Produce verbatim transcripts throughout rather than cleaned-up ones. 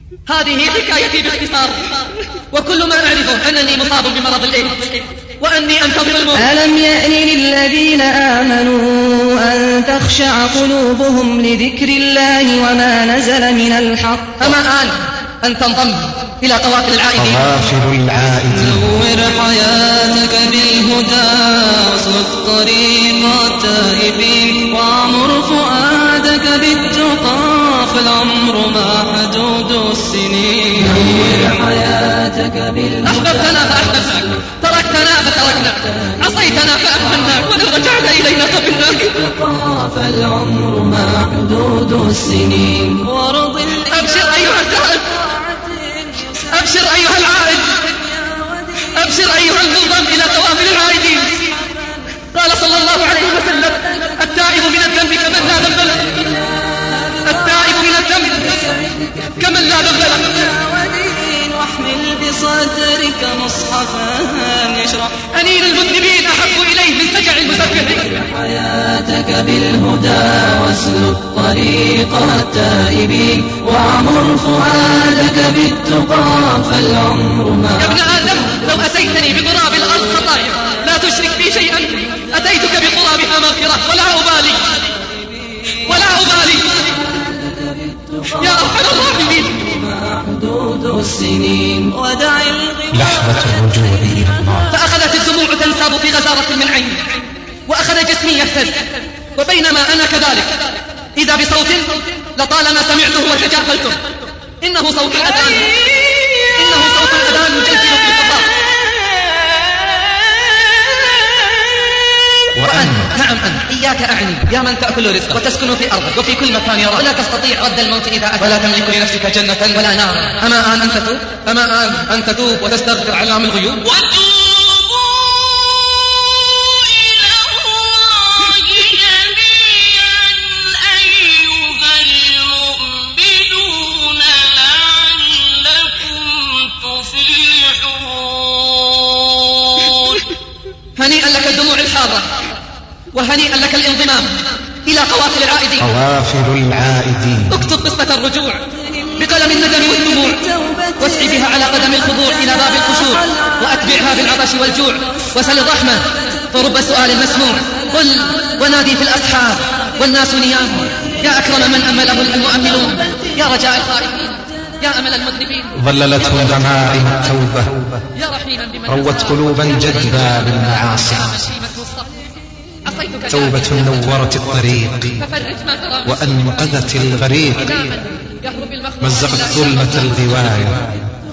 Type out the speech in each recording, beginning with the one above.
هذه حكايتي باختصار، وكل ما أعرفه أنني مصاب بمرض الإيدز وأني أنتظر الموت. ألم يأن للذين آمنوا أن تخشع قلوبهم لذكر الله وما نزل من الحق؟ أما آن أن تنضم إلى قوافل العائدين. قوافل العائدين. نور حياتك بالهدى واسلك طريق التائبين وعمر فؤادك بالتقى فالعمر ما حدود السنين. نور حياتك بالهدى. أحببتنا فأحببناك، تركتنا فتركناك، عصيتنا فأهملناك، وإن رجعت إلينا قبلناك. فالعمر ما حدود السنين. وارض أبشر أيها التائب، أبشر أيها العائد، أبشر أيها المنضم إلى قوافل العائدين. قال صلى الله عليه وسلم: التائب من الذنب كمن لا ذنب له، التائب من الذنب كمن لا ذنب له. واحمل بصدرك مصحفا يشرح أنين المذنبين أحب إليه من فجع المسبحين. حياتك بالهدى واسلك طريق التائبين وعمر فؤادك بالتقى فالعمر ما. يا ابن آدم، لو أتيتني بقراب الأرض خطايا لا تشرك بي شيئا أتيتك بقرابها مغفرة ولا أبالي ولا أبالي. يا أرحم الراحمين. حدود السنين ودع لحظة الرجوع إلى الله. فأخذت الدموع تنساب في غزارة من عيني، وأخذ جسمي يهتز، وبينما أنا كذلك إذا بصوت لطالما سمعته وتجاهلته. إنه صوت الأذان، إنه صوت الأذان يجلجل في الفضاء. وأنت، نعم أنت، إياك أعني يا من تأكل رزقك وتسكن في أرضك وفي كل مكان يراك، ولا تستطيع رد الموت إذا أتى، ولا تملك لنفسك جنة ولا نار. أما آن أن تتوب، أما آن أن تتوب وتستغفر علام الغيوب. هنيئا لك الدموع الحارة، وهنيئا لك الانضمام إلى قوافل العائدين. قوافل العائدين. اكتب قصة الرجوع بقلم الندم والدموع، واسعي بها على قدم الخضوع إلى باب الخشوع، وأتبعها بالعطش والجوع، وسل الرحمة فرب سؤال مسموع. قل ونادي في الأسحار والناس نيام، يا أكرم من أمله المؤملون، يا رجاء الخائفين، يا أمل المذنبين. ظللتهم ضمائم التوبة، يا رحيما بمن روت قلوبا جدبا بالمعاصي. توبة نورت الطريق وأنقذت الغريق، مزقت ظلمة الغواية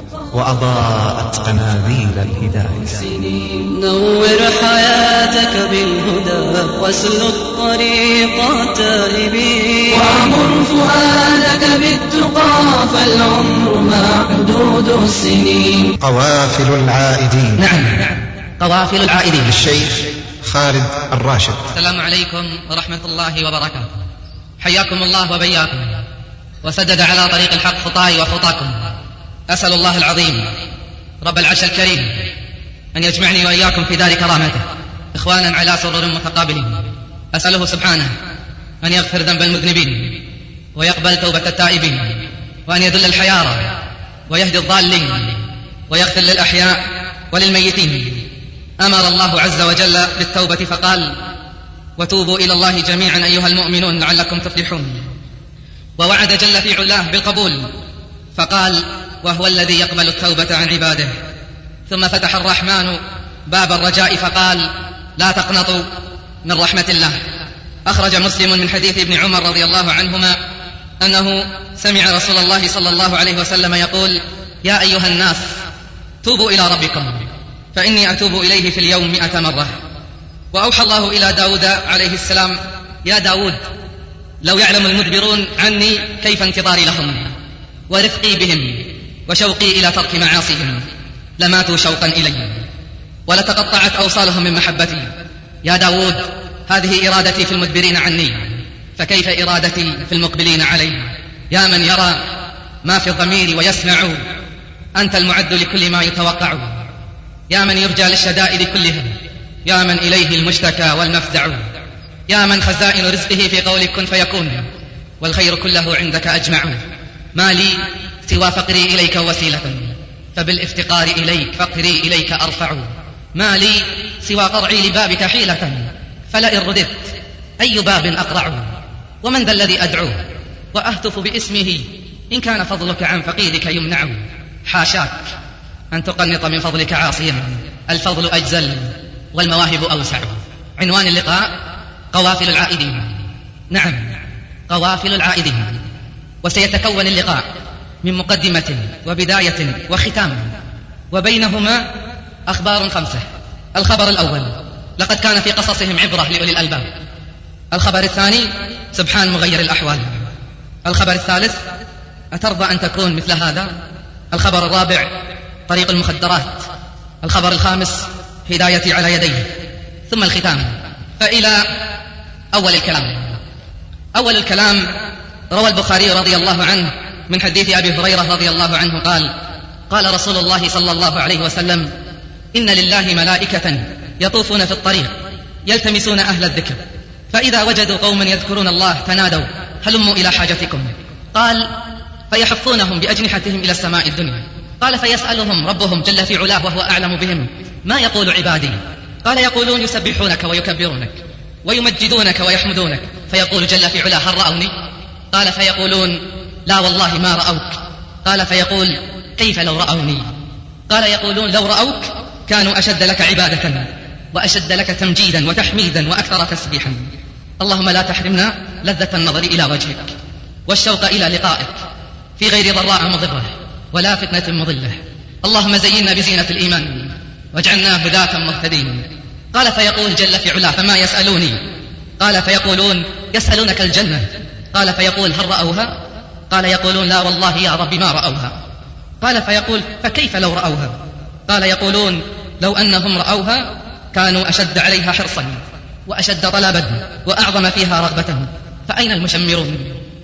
وأضاءت قناديل الهداية. نور حياتك بالهدى واسلك طريق التائبين وعمر فؤادك بالتقى فالعمر ما حدود السنين. قوافل العائدين. نعم، قوافل العائدين. الشيخ خالد الراشد. السلام عليكم ورحمة الله وبركاته. حياكم الله وبياكم، وسدد على طريق الحق خطاي وخطاكم. أسأل الله العظيم رب العرش الكريم أن يجمعني وإياكم في دار كرامته إخوانا على سرر متقابلين. أسأله سبحانه أن يغفر ذنب المذنبين ويقبل توبة التائبين، وأن يذل الحيارى ويهدي الضالين ويغفر للأحياء وللميتين. أمر الله عز وجل بالتوبة فقال: وتوبوا إلى الله جميعا أيها المؤمنون لعلكم تفلحون. ووعد جل في علاه بالقبول فقال: وهو الذي يقبل التوبة عن عباده. ثم فتح الرحمن باب الرجاء فقال: لا تقنطوا من رحمة الله. أخرج مسلم من حديث ابن عمر رضي الله عنهما أنه سمع رسول الله صلى الله عليه وسلم يقول: يا أيها الناس توبوا إلى ربكم فإني أتوب إليه في اليوم مئة مرة. وأوحى الله إلى داود عليه السلام: يا داود لو يعلم المدبرون عني كيف انتظاري لهم ورفقي بهم وشوقي إلى ترك معاصيهم لماتوا شوقا إلي ولتقطعت أوصالهم من محبتي. يا داود هذه إرادتي في المدبرين عني، فكيف إرادتي في المقبلين علي؟ يا من يرى ما في الضمير ويسمع، أنت المعد لكل ما يتوقع. يا من يرجى للشدائد كلها، يا من إليه المشتكى والمفزع، يا من خزائن رزقه في قولك كن فيكون والخير كله عندك أجمع. ما لي سوى فقري إليك وسيلة، فبالافتقار إليك فقري إليك أرفع. ما لي سوى قرعي لبابك حيلة، فلئن رددت أي باب أقرع. ومن ذا الذي أدعوه وأهتف باسمه إن كان فضلك عن فقيرك يمنع. حاشاك أن تقنط من فضلك عاصيا، الفضل أجزل والمواهب أوسع. عنوان اللقاء: قوافل العائدين. نعم، قوافل العائدين. وسيتكون اللقاء من مقدمة وبداية وختام، وبينهما أخبار خمسة. الخبر الأول: لقد كان في قصصهم عبرة لأولي الألباب. الخبر الثاني: سبحان مغير الأحوال. الخبر الثالث: أترضى أن تكون مثل هذا؟ الخبر الرابع: طريق المخدرات. الخبر الخامس: هدايتي على يديه. ثم الختام. فإلى أول الكلام. أول الكلام: روى البخاري رضي الله عنه من حديث أبي هريرة رضي الله عنه قال: قال رسول الله صلى الله عليه وسلم: إن لله ملائكة يطوفون في الطريق يلتمسون أهل الذكر، فإذا وجدوا قوما يذكرون الله تنادوا هلموا إلى حاجتكم. قال: فيحفونهم بأجنحتهم إلى السماء الدنيا. قال: فيسألهم ربهم جل في علاه وهو أعلم بهم: ما يقول عبادي؟ قال: يقولون يسبحونك ويكبرونك ويمجدونك ويحمدونك. فيقول جل في علاه: هل رأوني؟ قال: فيقولون: لا والله ما رأوك. قال: فيقول: كيف لو رأوني؟ قال: يقولون: لو رأوك كانوا أشد لك عبادة وأشد لك تمجيدا وتحميدا وأكثر تسبيحا. اللهم لا تحرمنا لذة النظر إلى وجهك والشوق إلى لقائك في غير ضراء مضرة ولا فتنة مضلة. اللهم زينا بزينة الإيمان واجعلنا هداة مهتدين. قال: فيقول جل في علاه: فما يسألوني؟ قال: فيقولون: يسألونك الجنة. قال: فيقول: هل رأوها؟ قال: يقولون: لا والله يا رب ما رأوها. قال: فيقول: فكيف لو رأوها؟ قال: يقولون: لو أنهم رأوها كانوا أشد عليها حرصا وأشد طلبا وأعظم فيها رغبة. فأين المشمرون؟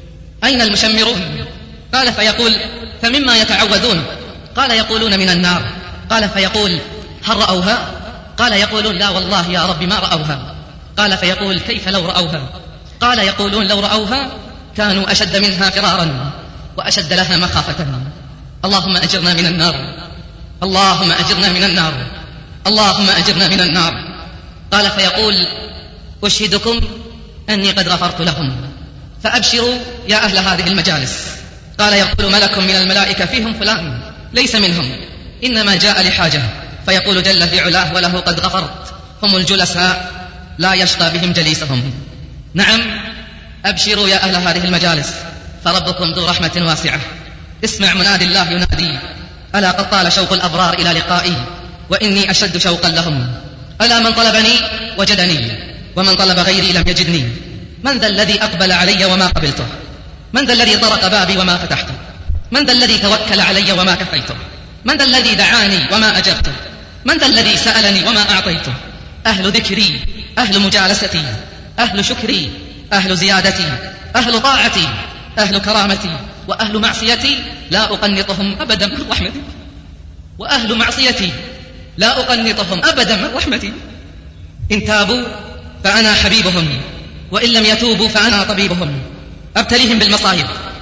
أين المشمرون؟ قال: فيقول: فمما يتعوذون؟ قال: يقولون من النار. قال: فيقول: هل رأوها؟ قال: يقولون: لا والله يا رب ما رأوها. قال: فيقول: كيف لو رأوها؟ قال: يقولون: لو رأوها كانوا أشد منها فرارا وأشد لها مخافة. اللهم أجرنا من النار، اللهم أجرنا من النار، اللهم أجرنا من النار. قال: فيقول: أشهدكم أني قد غفرت لهم، فأبشروا يا أهل هذه المجالس. قال: يقول ملك من الملائكة: فيهم فلان ليس منهم، إنما جاء لحاجة. فيقول جل في علاه: وله قد غفرت. هم الجلساء لا يشقى بهم جليسهم. نعم، أبشروا يا أهل هذه المجالس، فربكم ذو رحمة واسعة. اسمع منادي الله ينادي: ألا قد طال شوق الأبرار إلى لقائي وإني أشد شوقا لهم. ألا من طلبني وجدني، ومن طلب غيري لم يجدني. من ذا الذي أقبل علي وما قبلته؟ من ذا الذي طرق بابي وما فتحته؟ من ذا الذي توكل علي وما كفيته؟ من ذا الذي دعاني وما أجبته؟ من ذا الذي سألني وما أعطيته؟ أهل ذكري، أهل مجالستي، أهل شكري، أهل زيادتي، أهل طاعتي، أهل كرامتي، وأهل معصيتي لا أقنطهم أبدا من رحمتي. وأهل معصيتي لا أقنطهم أبدا من رحمتي. إن تابوا فأنا حبيبهم، وإن لم يتوبوا فأنا طبيبهم. أبتليهم بالمصائب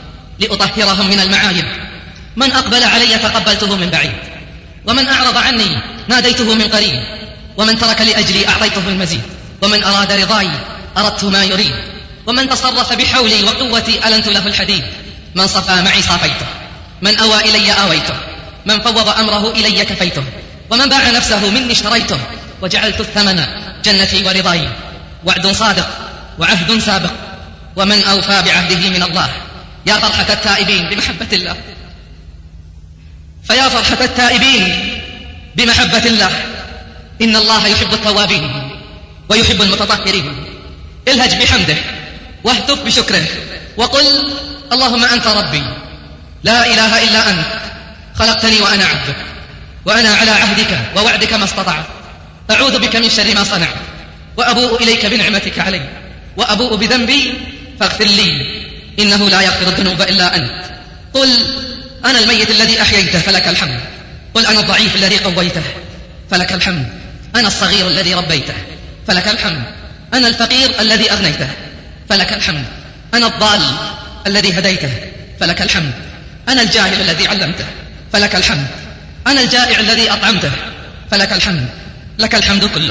لأطهرهم من المعايب. من أقبل علي تقبلته من بعيد، ومن أعرض عني ناديته من قريب. ومن ترك لأجلي أعطيته المزيد، ومن أراد رضاي أردت ما يريد. ومن تصرف بحولي وقوتي ألنت له الحديد. من صفى معي صافيته، من أوى إلي آويته، من فوض أمره إلي كفيته. ومن باع نفسه مني اشتريته، وجعلت الثمن جنتي ورضاي. وعد صادق وعهد سابق، ومن أوفى بعهده من الله. يا فرحة التائبين بمحبة الله، فيا فرحة التائبين بمحبة الله. إن الله يحب التوابين ويحب المتطهرين. الهج بحمده واهتف بشكره وقل: اللهم أنت ربي لا إله إلا أنت، خلقتني وأنا عبدك، وأنا على عهدك ووعدك ما استطعت. أعوذ بك من شر ما صنعت، وأبوء إليك بنعمتك علي، وأبوء بذنبي فاغفر لي، إنه لا يغفر الذنوب إلا أنت. قل: أنا الميت الذي أحييته فلك الحمد. قل: أنا الضعيف الذي قويته فلك الحمد. أنا الصغير الذي ربيته فلك الحمد. أنا الفقير الذي أغنيته فلك الحمد. أنا الضال الذي هديته فلك الحمد. أنا الجاهل الذي علمته فلك الحمد، أنا الجائع الذي أطعمته فلك الحمد، لك الحمد كله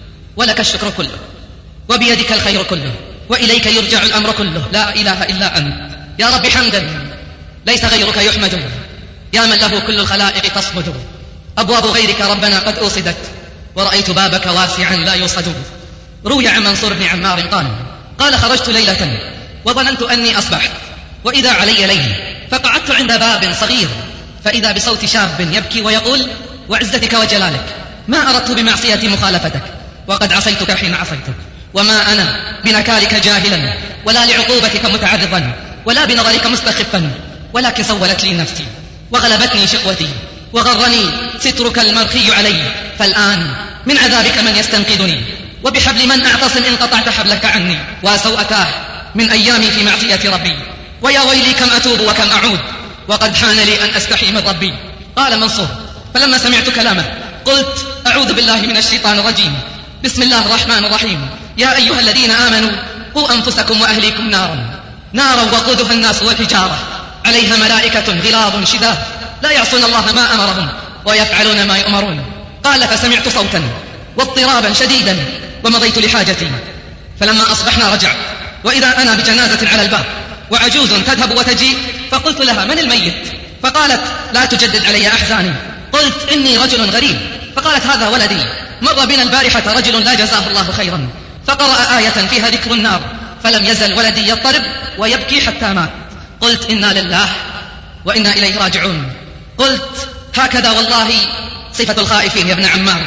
ولك الشكر كله وبيدك الخير كله وإليك يرجع الأمر كله، لا إله إلا أنت. يا رب حمدا ليس غيرك يحمد، يا من له كل الخلائق تصمد. أبواب غيرك ربنا قد أوصدت، ورأيت بابك واسعا لا يوصد. روي عن منصور بن عمار قال قال خرجت ليلة وظننت أني أصبحت، وإذا علي ليل فقعدت عند باب صغير، فإذا بصوت شاب يبكي ويقول وعزتك وجلالك ما أردت بمعصيتي مخالفتك، وقد عصيتك حين عصيتك، وما أنا بنكالك جاهلا ولا لعقوبتك متعرضا ولا بنظرك مستخفا، ولكن سولت لي نفسي وغلبتني شقوتي وغرني سترك المرخي علي، فالآن من عذابك من يستنقذني، وبحبل من أعتصم إن قطعت حبلك عني، وسوءتاه من أيامي في معصية ربي، ويا ويلي كم أتوب وكم أعود، وقد حان لي أن أستحي من ربي. قال منصور فلما سمعت كلامه قلت أعوذ بالله من الشيطان الرجيم، بسم الله الرحمن الرحيم. يا أيها الذين آمنوا قوا أنفسكم وأهليكم نارا نارا وقودها الناس والحجارة عليها ملائكة غلاظ شداد لا يعصون الله ما أمرهم ويفعلون ما يؤمرون. قال فسمعت صوتا واضطرابا شديدا ومضيت لحاجتي، فلما أصبحنا رجعت وإذا أنا بجنازة على الباب وعجوز تذهب وتجيء، فقلت لها من الميت؟ فقالت لا تجدد علي أحزاني. قلت إني رجل غريب. فقالت هذا ولدي مر بنا البارحة رجل لا جزاه الله خيرا، فقرأ آية فيها ذكر النار، فلم يزل ولدي يضطرب ويبكي حتى مات. قلت إنا لله وإنا إليه راجعون. قلت هكذا والله صفة الخائفين يا ابن عمار.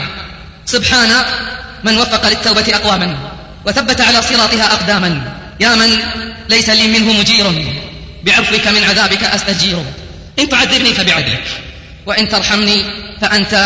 سبحان من وفق للتوبة أقواما وثبت على صراطها أقداما، يا من ليس لي منه مجير، بعفوك من عذابك أستجير. إن تعذبني فبعدلك، وإن ترحمني فأنت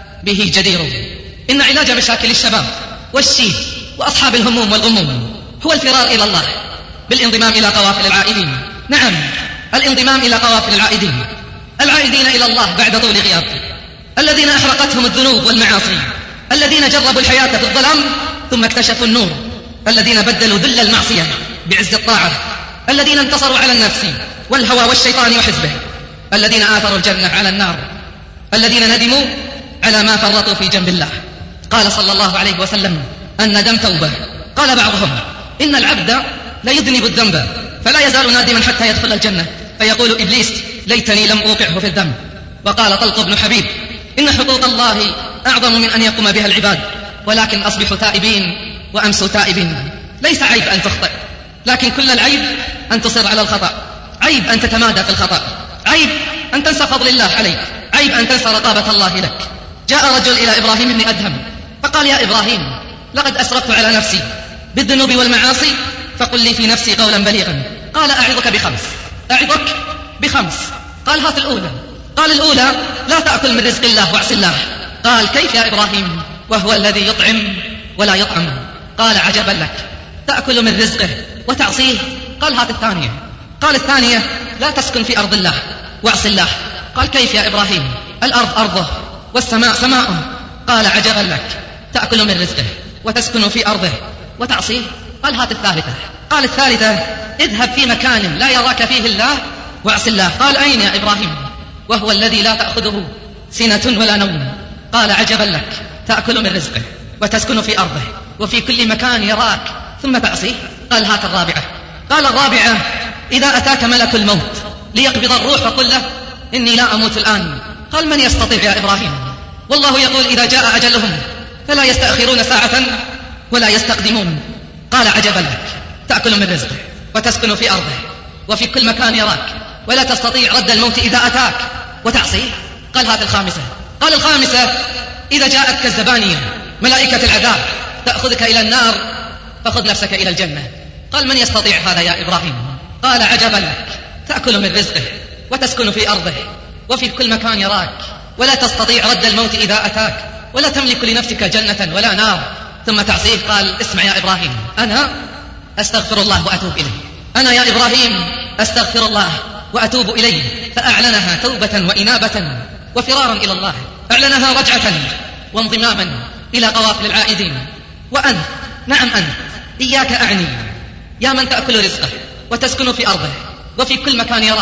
به جدير. إن علاج مشاكل الشباب والشيب وأصحاب الهموم والغموم هو الفرار إلى الله بالانضمام إلى قوافل العائدين. نعم، الانضمام إلى قوافل العائدين، العائدين إلى الله بعد طول غياب، الذين أحرقتهم الذنوب والمعاصي، الذين جربوا الحياة في الظلام ثم اكتشفوا النور، الذين بدلوا ذل المعصية بعز الطاعة، الذين انتصروا على النفس والهوى والشيطان وحزبه، الذين آثروا الجنة على النار، الذين ندموا على ما فرطوا في جنب الله. قال صلى الله عليه وسلم الندم توبة. قال بعضهم إن العبد لا يذنب الذنب فلا يزال نادما حتى يدخل الجنة، فيقول إبليس ليتني لم أوقعه في الذنب. وقال طلق بن حبيب إن حقوق الله أعظم من أن يقوم بها العباد، ولكن أصبح تائبين وأمسوا تائبين. ليس عيب أن تخطئ، لكن كل العيب أن تصر على الخطأ، عيب أن تتمادى في الخطأ، عيب أن تنسى فضل الله عليك، عيب أن تنسى رقابة الله لك. جاء رجل إلى إبراهيم بن أدهم فقال يا إبراهيم لقد أسرفت على نفسي بالذنوب والمعاصي، فقل لي في نفسي قولا بليغا. قال أعظك بخمس، أعظك بخمس. قال هات الأولى. قال الأولى لا تأكل من رزق الله واعص الله. قال كيف يا إبراهيم وهو الذي يطعم ولا يطعم؟ قال عجبا لك، تأكل من رزقه وتعصيه. قال هات الثانية. قال الثانية لا تسكن في أرض الله واعص الله. قال كيف يا إبراهيم الأرض أرضه والسماء سماءه. قال عجبا لك، تأكل من رزقه وتسكن في أرضه وتعصيه. قال هات الثالثة. قال الثالثة اذهب في مكان لا يراك فيه الله واعص الله. قال أين يا إبراهيم وهو الذي لا تأخذه سنة ولا نوم؟ قال عجبا لك، تأكل من رزقه وتسكن في أرضه وفي كل مكان يراك ثم تعصيه. قال هات الرابعة. قال الرابعة إذا أتاك ملك الموت ليقبض الروح فقل له إني لا أموت الآن. قال من يستطيع يا إبراهيم؟ والله يقول إذا جاء أجلهم فلا يستأخرون ساعة ولا يستقدمون. قال عجبا لك، تأكل من رزقه وتسكن في أرضه وفي كل مكان يراك ولا تستطيع رد الموت إذا أتاك وتعصيه. قال هات الخامسة. قال الخامسة إذا جاءتك الزبانية ملائكة العذاب تأخذك إلى النار فخذ نفسك إلى الجنة. قال من يستطيع هذا يا إبراهيم؟ قال عجبا لك، تأكل من رزقه وتسكن في أرضه وفي كل مكان يراك ولا تستطيع رد الموت إذا أتاك ولا تملك لنفسك جنة ولا نار ثم تعصيه. قال اسمع يا إبراهيم، أنا أستغفر الله وأتوب إليه، أنا يا إبراهيم أستغفر الله وأتوب إليه. فأعلنها توبة وإنابة وفرارا إلى الله، أعلنها رجعة وانضماما إلى قوافل العائدين. وأنت، نعم أنت، إياك أعني يا من تأكل رزقه وتسكن في أرضه وفي كل مكان يراك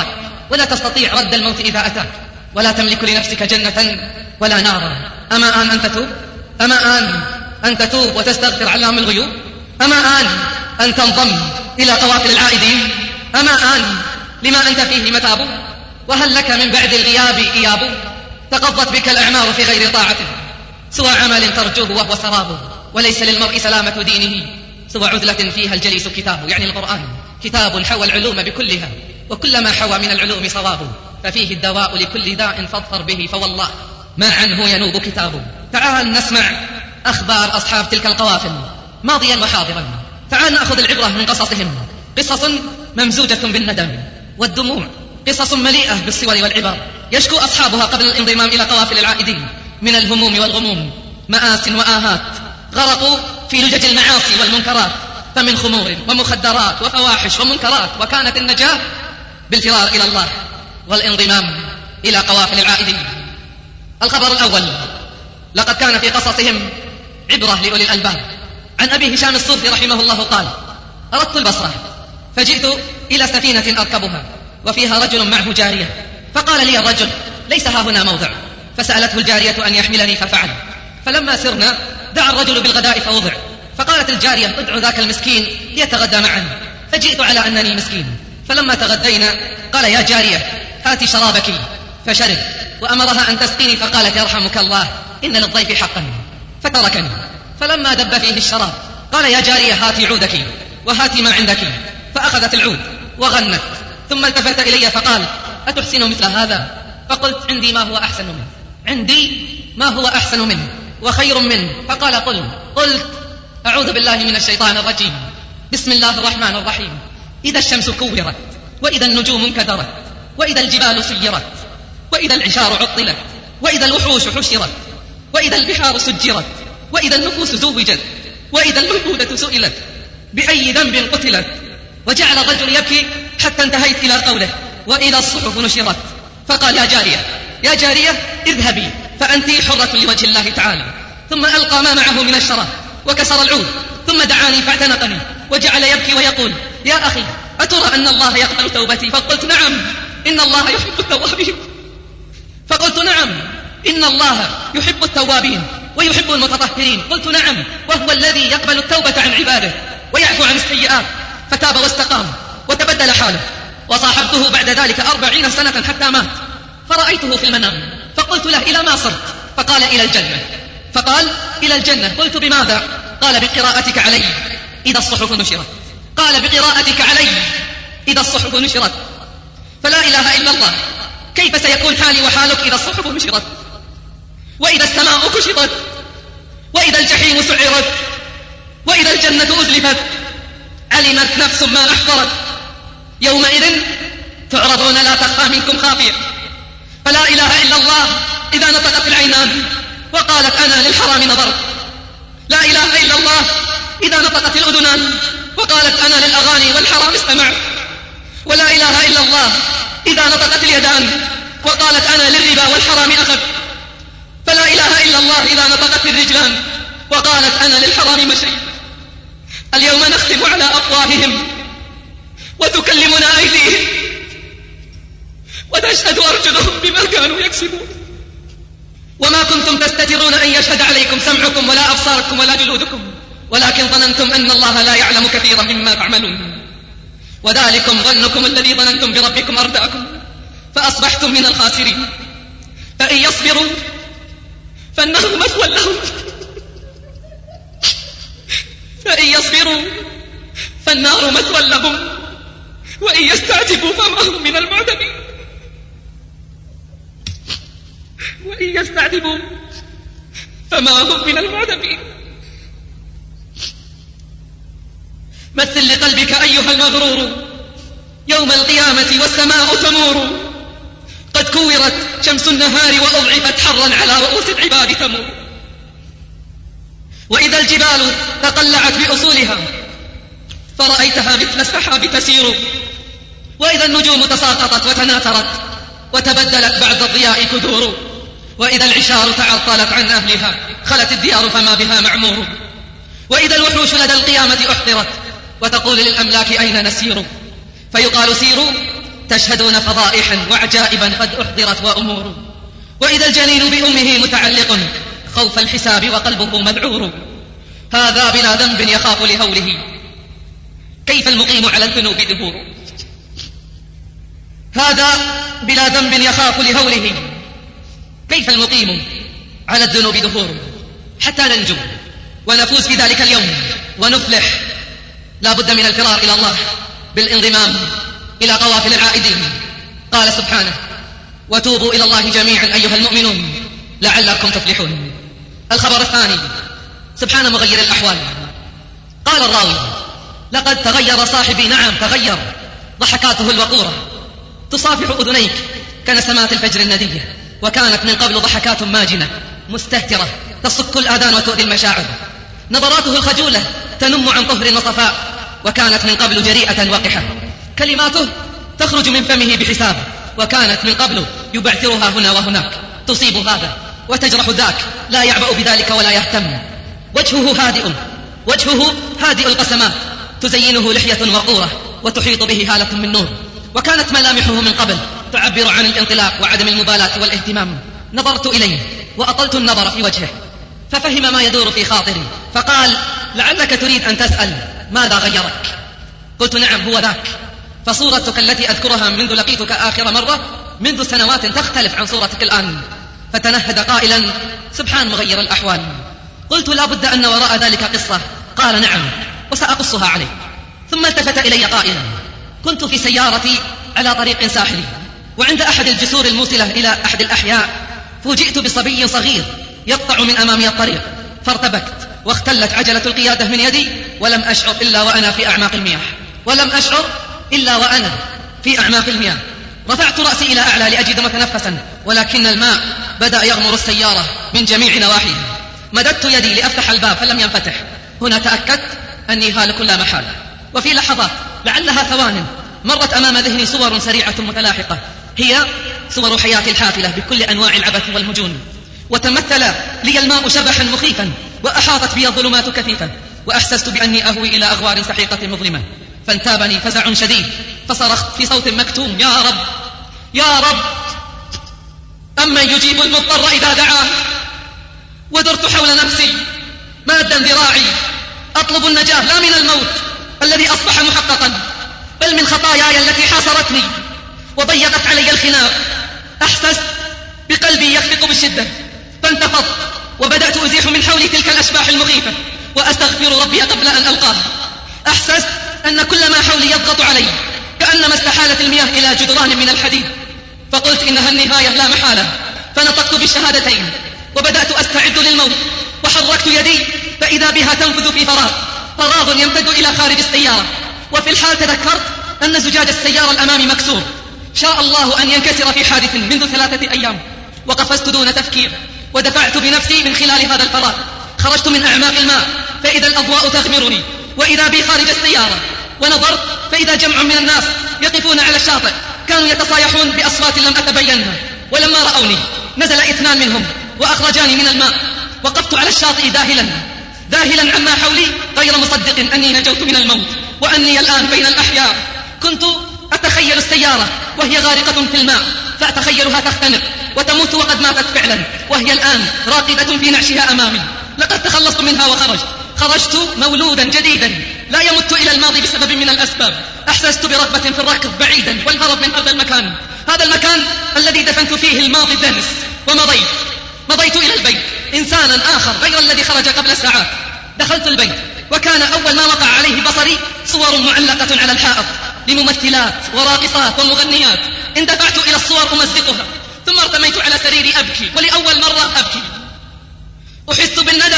ولا تستطيع رد الموت إذا أتاك، ولا تملك لنفسك جنة ولا نارا. أما آن أن تتوب؟ أما آن أن تتوب وتستغفر علام الغيوب؟ أما آن أن تنضم إلى قوافل العائدين؟ أما آن لما أنت فيه متاب؟ وهل لك من بعد الغياب إياب؟ تقضت بك الأعمار في غير طاعته، سوى عمل ترجوه وهو سراب. وليس للمرء سلامة دينه سوى عذلة فيها الجليس كتاب، يعني القرآن كتاب حوى العلوم بكلها، وكل ما حوى من العلوم صواب، ففيه الدواء لكل داء فاظفر به، فوالله ما عنه ينوب كتاب. تعال نسمع أخبار أصحاب تلك القوافل ماضيا وحاضرا. تعال نأخذ العبرة من قصصهم، قصص ممزوجة بالندم والدموع، قصص مليئة بالصور والعبر، يشكو أصحابها قبل الانضمام إلى قوافل العائدين من الهموم والغموم، مآس وآهات، غرقوا في لجج المعاصي والمنكرات، فمن خمور ومخدرات وفواحش ومنكرات، وكانت النجاة بالفرار إلى الله والانضمام إلى قوافل العائدين. الخبر الأول: لقد كان في قصصهم عبرة لأولي الألباب. عن أبي هشام الصوفي رحمه الله قال: أردت البصرة فجئت إلى سفينة أركبها وفيها رجل معه جارية، فقال لي الرجل: ليس ها هنا موضع. فسألته الجارية أن يحملني ففعل. فلما سرنا دعا الرجل بالغداء فوضع، فقالت الجارية: ادعو ذاك المسكين ليتغدى معنا. فجئت على أنني مسكين. فلما تغدينا قال: يا جارية هاتي شرابك. فشرب، وأمرها أن تسقيني، فقالت: يرحمك الله إن للضيف حقا. فتركني. فلما دب فيه الشراب قال: يا جارية هاتي عودك وهاتي ما عندك. فأخذت العود وغنت، ثم التفت إلي فقال: أتحسن مثل هذا؟ فقلت: عندي ما هو أحسن منه، عندي ما هو أحسن منه وخير منه. فقال: قل. قلت: أعوذ بالله من الشيطان الرجيم، بسم الله الرحمن الرحيم. إذا الشمس كورت، وإذا النجوم انكدرت، وإذا الجبال سيرت، وإذا العشار عطلت، وإذا الوحوش حشرت، وإذا البحار سجرت، وإذا النفوس زوجت، وإذا الموءودة سئلت بأي ذنب قتلت. وجعل الرجل يبكي حتى انتهيت إلى قوله: وإذا الصحف نشرت. فقال: يا جارية يا جارية اذهبي فأنت حرة لوجه الله تعالى. ثم ألقى ما معه من الشراب وكسر العود، ثم دعاني فاعتنقني وجعل يبكي ويقول: يا أخي أترى أن الله يقبل توبتي؟ فقلت: نعم إن الله يحب التوابين. فقلت: نعم إن الله يحب التوابين ويحب المتطهرين. قلت: نعم، وهو الذي يقبل التوبة عن عباده ويعفو عن السيئات. فتاب واستقام وتبدل حاله. وصاحبته بعد ذلك أربعين سنة حتى مات. فرأيته في المنام فقلت له: إلى ما صرت؟ فقال: إلى الجنة. فقال: إلى الجنة. قلت: بماذا؟ قال: بقراءتك علي إذا الصحف نشرت. قال: بقراءتك علي إذا الصحف نشرت. فلا إله إلا الله، كيف سيكون حالي وحالك إذا الصحف نشرت، وإذا السماء كشطت، وإذا الجحيم سعرت، وإذا الجنة أزلفت؟ علمت نفس ما أحضرت. يومئذ تعرضون لا تخفى منكم خافية. فلا إله إلا الله إذا نطقت العينان وقالت: أنا للحرام نظرت. لا إله إلا الله إذا نطقت الأذنان وقالت: أنا للأغاني والحرام استمعت. ولا إله إلا الله إذا نطقت اليدان وقالت: أنا للربا والحرام أخذ. فلا إله إلا الله إذا نطقت الرجلان وقالت: أنا للحرام مشيت. اليوم نختم على أفواههم وتكلمنا أيديهم وتشهد أرجلهم بما كانوا يكسبون. وما كنتم تستترون أن يشهد عليكم سمعكم ولا أبصاركم ولا جلودكم، ولكن ظننتم أن الله لا يعلم كثيرا مما تعملون. وذلكم ظنكم الذي ظننتم بربكم أرداكم فأصبحتم من الخاسرين. فإن يصبروا فالنار مثوى لهم فإن يصبروا فالنار مثوى لهم، وإن يستعتبوا فما هم من المعتبين. وإن يستعتبوا فما هم من المعتبين. مثل لقلبك أيها المغرور يوم القيامة والسماء تمور، قد كورت شمس النهار وأضعفت حرا على رؤوس العباد تمور. وإذا الجبال تقلعت بأصولها فرأيتها مثل السحاب تسير، وإذا النجوم تساقطت وتناثرت وتبدلت بعد الضياء كدور، وإذا العشار تعطلت عن أهلها خلت الديار فما بها معمور، وإذا الوحوش لدى القيامة أحضرت وتقول للأملاك أين نسير، فيقال سيروا تشهدون فضائحا وعجائبا قد أحضرت وأمور، وإذا الجنين بأمه متعلق خوف الحساب وقلبه مذعور. هذا بلا ذنب يخاف لهوله، كيف المقيم على الذنوب دهور. هذا بلا ذنب يخاف لهوله، كيف المقيم على الذنوب دهور. حتى ننجو ونفوز في ذلك اليوم ونفلح لا بد من الفرار إلى الله بالانضمام إلى قوافل العائدين. قال سبحانه: وتوبوا إلى الله جميعا أيها المؤمنون لعلكم تفلحون. الخبر الثاني: سبحان مغير الأحوال. قال الراوي: لقد تغير صاحبي. نعم تغير، ضحكاته الوقورة تصافح أذنيك كنسمات الفجر الندية، وكانت من قبل ضحكات ماجنة مستهترة تصك الآذان وتؤذي المشاعر. نظراته الخجولة تنم عن طهر وصفاء، وكانت من قبل جريئة وقحة. كلماته تخرج من فمه بحساب، وكانت من قبل يبعثرها هنا وهناك، تصيب هذا وتجرح ذاك، لا يعبأ بذلك ولا يهتم. وجهه هادئ، وجهه هادئ القسمات، تزينه لحية وقورة وتحيط به هالة من نور. وكانت ملامحه من قبل تعبر عن الانطلاق وعدم المبالاة والاهتمام. نظرت إليه وأطلت النظر في وجهه، ففهم ما يدور في خاطري، فقال: لعلك تريد أن تسأل ماذا غيرك؟ قلت: نعم هو ذاك، فصورتك التي أذكرها منذ لقيتك آخر مرة منذ سنوات تختلف عن صورتك الآن. فتنهد قائلا: سبحان مغير الأحوال. قلت: لا بد أن وراء ذلك قصة. قال: نعم وسأقصها عليك. ثم التفت إلي قائلا: كنت في سيارتي على طريق ساحلي، وعند أحد الجسور الموصلة إلى أحد الأحياء فوجئت بصبي صغير يقطع من أمامي الطريق، فارتبكت واختلت عجلة القيادة من يدي، ولم أشعر إلا وأنا في أعماق المياه ولم أشعر إلا وأنا في أعماق المياه. رفعت رأسي إلى أعلى لأجد متنفسا، ولكن الماء بدأ يغمر السيارة من جميع نواحيها. مددت يدي لأفتح الباب فلم ينفتح. هنا تأكدت أني هالك لا محالة. وفي لحظات لعلها ثوان مرت أمام ذهني صور سريعة متلاحقة، هي صور حياتي الحافلة بكل أنواع العبث والمجون. وتمثل لي الماء شبحا مخيفا، وأحاطت بي الظلمات كثيفا، وأحسست بأني أهوي إلى أغوار سحيقة مظلمة. فانتابني فزع شديد، فصرخت في صوت مكتوم: يا رب يا رب، أمن يجيب المضطر إذا دعاه. ودرت حول نفسي مادا ذراعي أطلب النجاة، لا من الموت الذي أصبح محققا، بل من خطاياي التي حاصرتني وضيقت علي الخناق. أحسست بقلبي يخفق بالشدة، فانتفضت وبدأت أزيح من حولي تلك الأشباح المخيفة وأستغفر ربي قبل أن ألقاه. أحسست أن كل ما حولي يضغط علي، كأنما استحالت المياه إلى جدران من الحديد. فقلت إنها النهاية لا محالة، فنطقت بالشهادتين وبدأت أستعد للموت. وحركت يدي فإذا بها تنفذ في فراغ، فراغ يمتد إلى خارج السيارة. وفي الحال تذكرت أن زجاج السيارة الأمامي مكسور، شاء الله أن ينكسر في حادث منذ ثلاثة أيام. وقفزت دون تفكير ودفعت بنفسي من خلال هذا الفراغ. خرجت من أعماق الماء فإذا الأضواء تغمرني، وإذا بي خارج السيارة. ونظرت فإذا جمع من الناس يقفون على الشاطئ، كانوا يتصايحون بأصوات لم أتبينها. ولما رأوني نزل اثنان منهم وأخرجاني من الماء. وقفت على الشاطئ ذاهلا ذاهلا عما حولي، غير مصدق أني نجوت من الموت وأني الآن بين الأحياء. كنت أتخيل السيارة وهي غارقة في الماء، فأتخيلها تختنق وتموت وقد ماتت فعلا، وهي الآن راقدة في نعشها أمامي. لقد تخلصت منها وخرجت خرجت مولودا جديدا لا يمت إلى الماضي بسبب من الأسباب. أحسست برغبة في الركض بعيدا والهرب من هذا المكان، هذا المكان الذي دفنت فيه الماضي الدنس. ومضيت مضيت إلى البيت، إنسانا آخر غير الذي خرج قبل ساعات. دخلت البيت وكان أول ما وقع عليه بصري صور معلقة على الحائط لممثلات وراقصات ومغنيات. اندفعت إلى الصور أمزقها، ثم ارتميت على سريري أبكي، ولأول مرة أبكي. أحس بالندم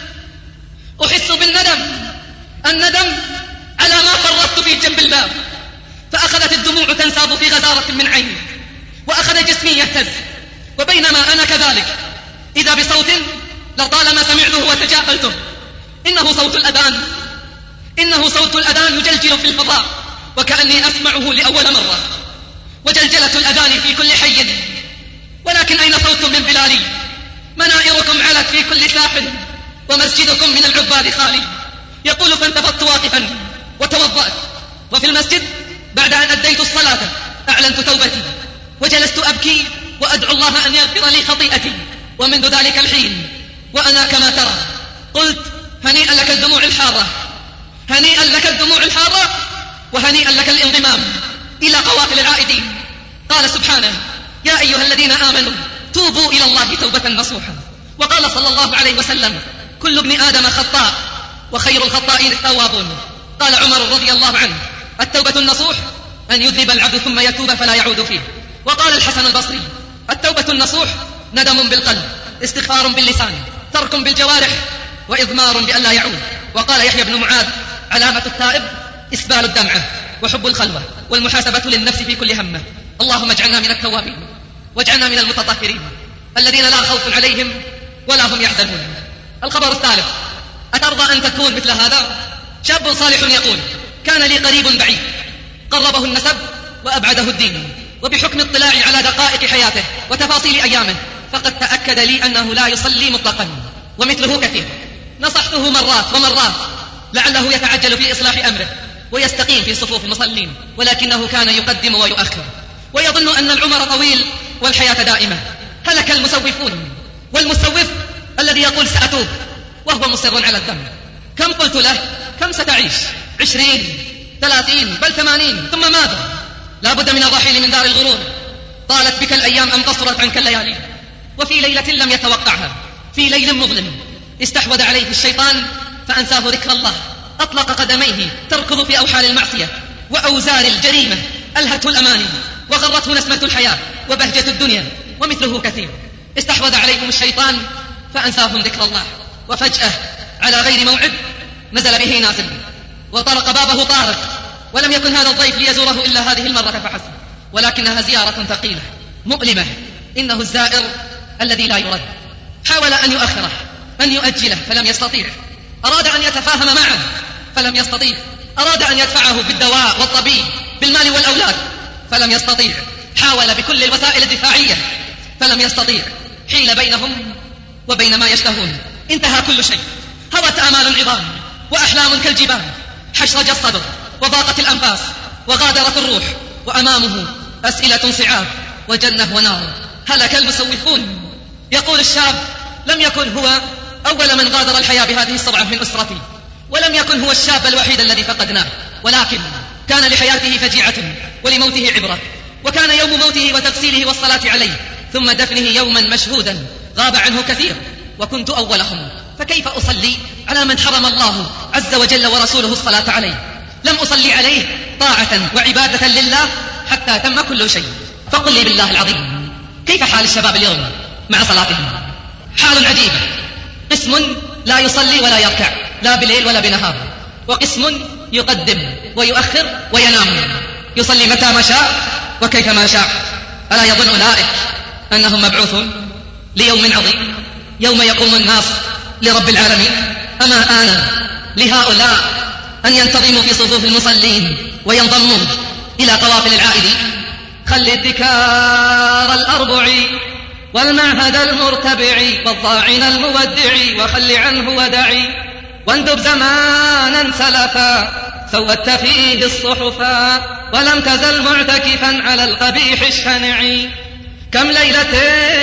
أحس بالندم الندم على ما فرطت في جنب الباب. فأخذت الدموع تنساب في غزارة من عيني، وأخذ جسمي يهتز. وبينما أنا كذلك إذا بصوت لطالما سمعته وتجاهلته، إنه صوت الأذان إنه صوت الأذان يجلجل في الفضاء، وكأني أسمعه لأول مرة. وجلجلة الأذان في كل حي، ولكن أين صوت من بلالي؟ منائركم علت في كل ساحل، ومسجدكم من العباد خالي. يقول: فانتفضت واقفا وتوضأت، وفي المسجد بعد أن أديت الصلاة أعلنت توبتي وجلست أبكي وأدعو الله أن يغفر لي خطيئتي. ومنذ ذلك الحين وأنا كما ترى قلت هنيئا لك الدموع الحارة، هنيئا لك الدموع الحارة، وهنيئا لك الانضمام إلى قوافل العائدين. قال سبحانه: يا أيها الذين آمنوا توبوا إلى الله توبة نصوحا. وقال صلى الله عليه وسلم: كل ابن آدم خطاء وخير الخطائين التوابون. قال عمر رضي الله عنه: التوبة النصوح أن يذنب العبد ثم يتوب فلا يعود فيه. وقال الحسن البصري: التوبة النصوح ندم بالقلب، استغفار باللسان، ترك بالجوارح، وإضمار بأن لا يعود. وقال يحيى بن معاذ: علامة التائب إسبال الدمعة وحب الخلوة والمحاسبة للنفس في كل همة. اللهم اجعلنا من التوابين واجعلنا من المتطهرين الذين لا خوف عليهم ولا هم يحزنون. الخبر الثالث: أترضى أن تكون مثل هذا؟ شاب صالح يقول: كان لي قريب بعيد قربه النسب وأبعده الدين، وبحكم اطلاعي على دقائق حياته وتفاصيل أيامه فقد تأكد لي أنه لا يصلي مطلقا، ومثله كثير. نصحته مرات ومرات لعله يتعجل في إصلاح أمره ويستقيم في صفوف المصلين، ولكنه كان يقدم ويؤخر ويظن أن العمر طويل والحياة دائمة. هلك المسوفون، والمسوف الذي يقول سأتوب وهو مصر على الذنب. كم قلت له: كم ستعيش؟ عشرين، ثلاثين، بل ثمانين، ثم ماذا؟ لا بد من الرحيل من دار الغرور. طالت بك الأيام أم قصرت عنك الليالي؟ وفي ليلة لم يتوقعها، في ليل مظلم، استحوذ عليه الشيطان فأنساه ذكر الله، أطلق قدميه تركض في أوحال المعصية وأوزار الجريمة، ألهته الأماني وغرته نسمة الحياة وبهجة الدنيا، ومثله كثير. استحوذ عليهم الشيطان فأنساهم ذكر الله، وفجأة على غير موعد نزل به نازل وطرق بابه طارق، ولم يكن هذا الضيف ليزوره إلا هذه المرة فحسب، ولكنها زيارة ثقيلة مؤلمة. إنه الزائر الذي لا يرد. حاول أن يؤخره، أن يؤجله، فلم يستطيع. أراد أن يتفاهم معه فلم يستطيع. أراد أن يدفعه بالدواء والطبيب، بالمال والأولاد، فلم يستطيع. حاول بكل الوسائل الدفاعية فلم يستطيع. حيل بينهم وبين ما يشتهون، انتهى كل شيء. هوت آمال العظام وأحلام كالجبال، حشرج الصدر وضاقت الأنفاس وغادرت الروح، وأمامه أسئلة صعاب وجنة ونار. هلك المسوفون. يقول الشاب: لم يكن هو أول من غادر الحياة بهذه الصرعة من أسرتي، ولم يكن هو الشاب الوحيد الذي فقدناه، ولكن كان لحياته فجيعة ولموته عبرة، وكان يوم موته وتغسيله والصلاة عليه ثم دفنه يوما مشهودا غاب عنه كثير، وكنت أولهم. فكيف أصلي على من حرم الله عز وجل ورسوله الصلاة عليه؟ لم أصلي عليه طاعة وعبادة لله حتى تم كل شيء. فقل لي بالله العظيم، كيف حال الشباب اليوم مع صلاتهم؟ حال عجيبة. قسم لا يصلي ولا يركع، لا بليل ولا بنهار، وقسم يقدم ويؤخر وينام، يصلي متى ما شاء وكيف ما شاء. ألا يظن أولئك أنهم مبعوثون ليوم عظيم، يوم يقوم الناس لرب العالمين؟ أما آن لهؤلاء أن ينتظموا في صفوف المصلين وينضموا إلى قوافل العائدين؟ خل الذكار الأربع والمعهد المرتبع والضاعن المودع، وخل عنه ودعي، واندب زمانا سلفا سودت فيه الصحفا، ولم تزل معتكفا على القبيح الشنع. كم ليلة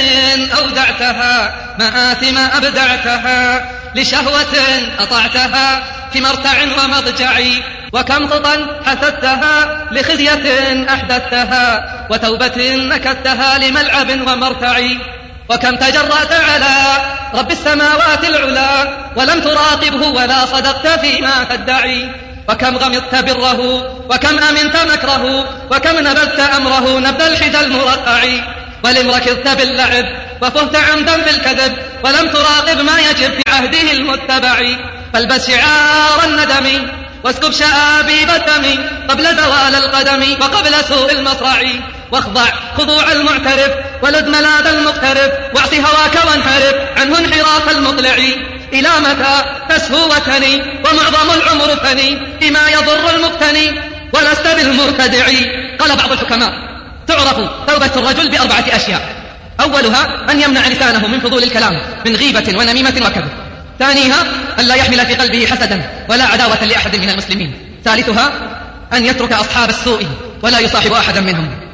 أودعتها مآثم أبدعتها، لشهوة أطعتها في مرتع ومضجع، وكم خطا حسدتها لخزية أحدثتها، وتوبة نكدتها لملعب ومرتع. وكم تجرأت على رب السماوات العلا ولم تراقبه ولا صدقت فيما تدعي، وكم غمضت بره وكم أمنت مكره، وكم نبذت أمره نبذ الحدى المرقع، ولم ركضت باللعب وفهت عمدا بالكذب، ولم تراقب ما يجب في عهده المتبع. فالبس شعار الندم واسكب شآبيب الدم قبل زوال القدم وقبل سوء المصرع، واخضع خضوع المعترف ولد ملاذ المقترف، واعص هواك وانحرف عنه انحراف المطلع. إلى متى تسهو وتني ومعظم العمر فني بما يضر المقتني ولست بالمرتدع؟ قال بعض الحكماء: تعرف توبة الرجل بأربعة أشياء. أولها أن يمنع لسانه من فضول الكلام من غيبة ونميمة وكذب. ثانيها أن لا يحمل في قلبه حسدا ولا عداوة لأحد من المسلمين. ثالثها أن يترك أصحاب السوء ولا يصاحب أحدا منهم.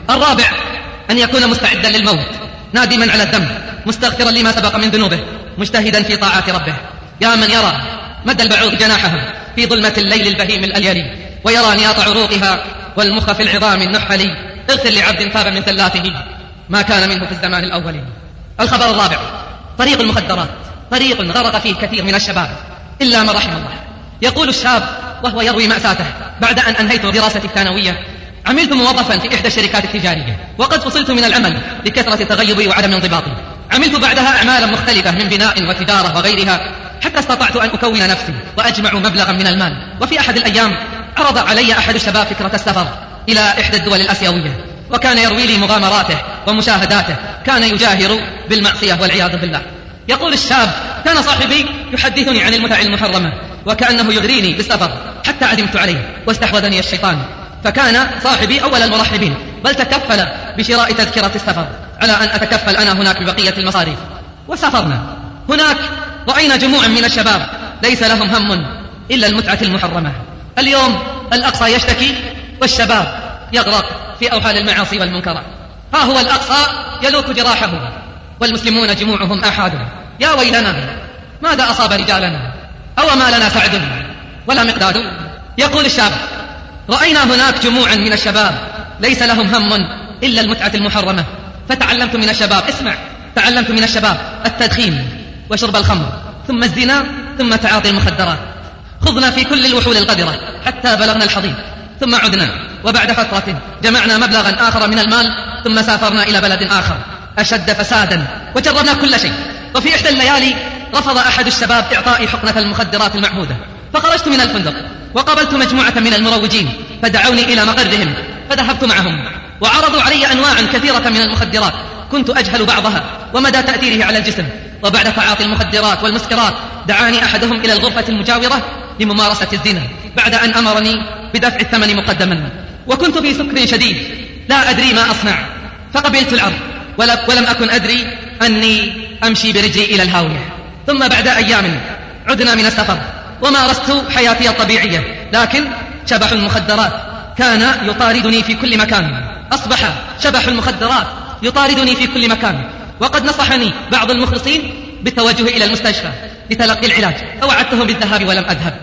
الرابع أن يكون مستعدا للموت نادما على الذنب مستغفرا لما سبق من ذنوبه مجتهدا في طاعات ربه. يا من يرى مد البعوض جناحها في ظلمة الليل البهيم الأليلي ويرى نياط عروقها والمخ في العظام النحلي، اغفر لعبد تاب من ثلاثه ما كان منه في الزمان الأولي. الخبر الرابع طريق المخدرات، طريق غرق فيه كثير من الشباب إلا من رحم الله. يقول الشاب وهو يروي مأساته: بعد أن أنهيت دراستي الثانوية عملت موظفا في إحدى الشركات التجارية، وقد فصلت من العمل لكثرة تغيبي وعدم انضباطي. عملت بعدها أعمالا مختلفة من بناء وتجارة وغيرها حتى استطعت أن أكون نفسي وأجمع مبلغا من المال. وفي أحد الأيام عرض علي أحد الشباب فكرة السفر إلى إحدى الدول الآسيوية، وكان يروي لي مغامراته ومشاهداته، كان يجاهر بالمعصية والعياذ بالله. يقول الشاب: كان صاحبي يحدثني عن المتع المحرمة وكأنه يغريني بالسفر حتى عدمت عليه واستحوذني الشيطان، فكان صاحبي أول المرحبين، بل تكفل بشراء تذكرة السفر على أن أتكفل أنا هناك ببقية المصاريف. وسافرنا. هناك رأينا جموعا من الشباب ليس لهم هم إلا المتعة المحرمة. اليوم الأقصى يشتكي والشباب يغرق في أوحال المعاصي والمنكرات. ها هو الأقصى يلوك جراحه والمسلمون جموعهم آحاد. يا ويلنا، ماذا أصاب رجالنا؟ أو ما لنا سعد ولا مقداد؟ يقول الشاب: رأينا هناك جموعا من الشباب ليس لهم هم إلا المتعة المحرمة، فتعلمت من الشباب، اسمع، تعلمت من الشباب التدخين وشرب الخمر ثم الزنا ثم تعاطي المخدرات. خضنا في كل الوحول القذرة حتى بلغنا الحضيض، ثم عدنا، وبعد فترة جمعنا مبلغا آخر من المال ثم سافرنا إلى بلد آخر أشد فسادا وجربنا كل شيء. وفي إحدى الليالي رفض أحد الشباب إعطائي حقنة المخدرات المعهودة، فخرجت من الفندق وقابلت مجموعة من المروجين فدعوني إلى مقرهم، فذهبت معهم وعرضوا علي أنواعا كثيرة من المخدرات كنت أجهل بعضها ومدى تأثيره على الجسم. وبعد تعاطي المخدرات والمسكرات دعاني أحدهم إلى الغرفة المجاورة لممارسة الزنا بعد أن أمرني بدفع الثمن مقدما، وكنت في سكر شديد لا أدري ما أصنع، فقبلت العرض ولم أكن أدري أني أمشي برجلي إلى الهاوية. ثم بعد أيام عدنا من السفر ومارست حياتي الطبيعية، لكن شبح المخدرات كان يطاردني في كل مكان. أصبح شبح المخدرات يطاردني في كل مكان، وقد نصحني بعض المخلصين بالتوجه إلى المستشفى لتلقي العلاج، فوعدتهم بالذهاب ولم أذهب.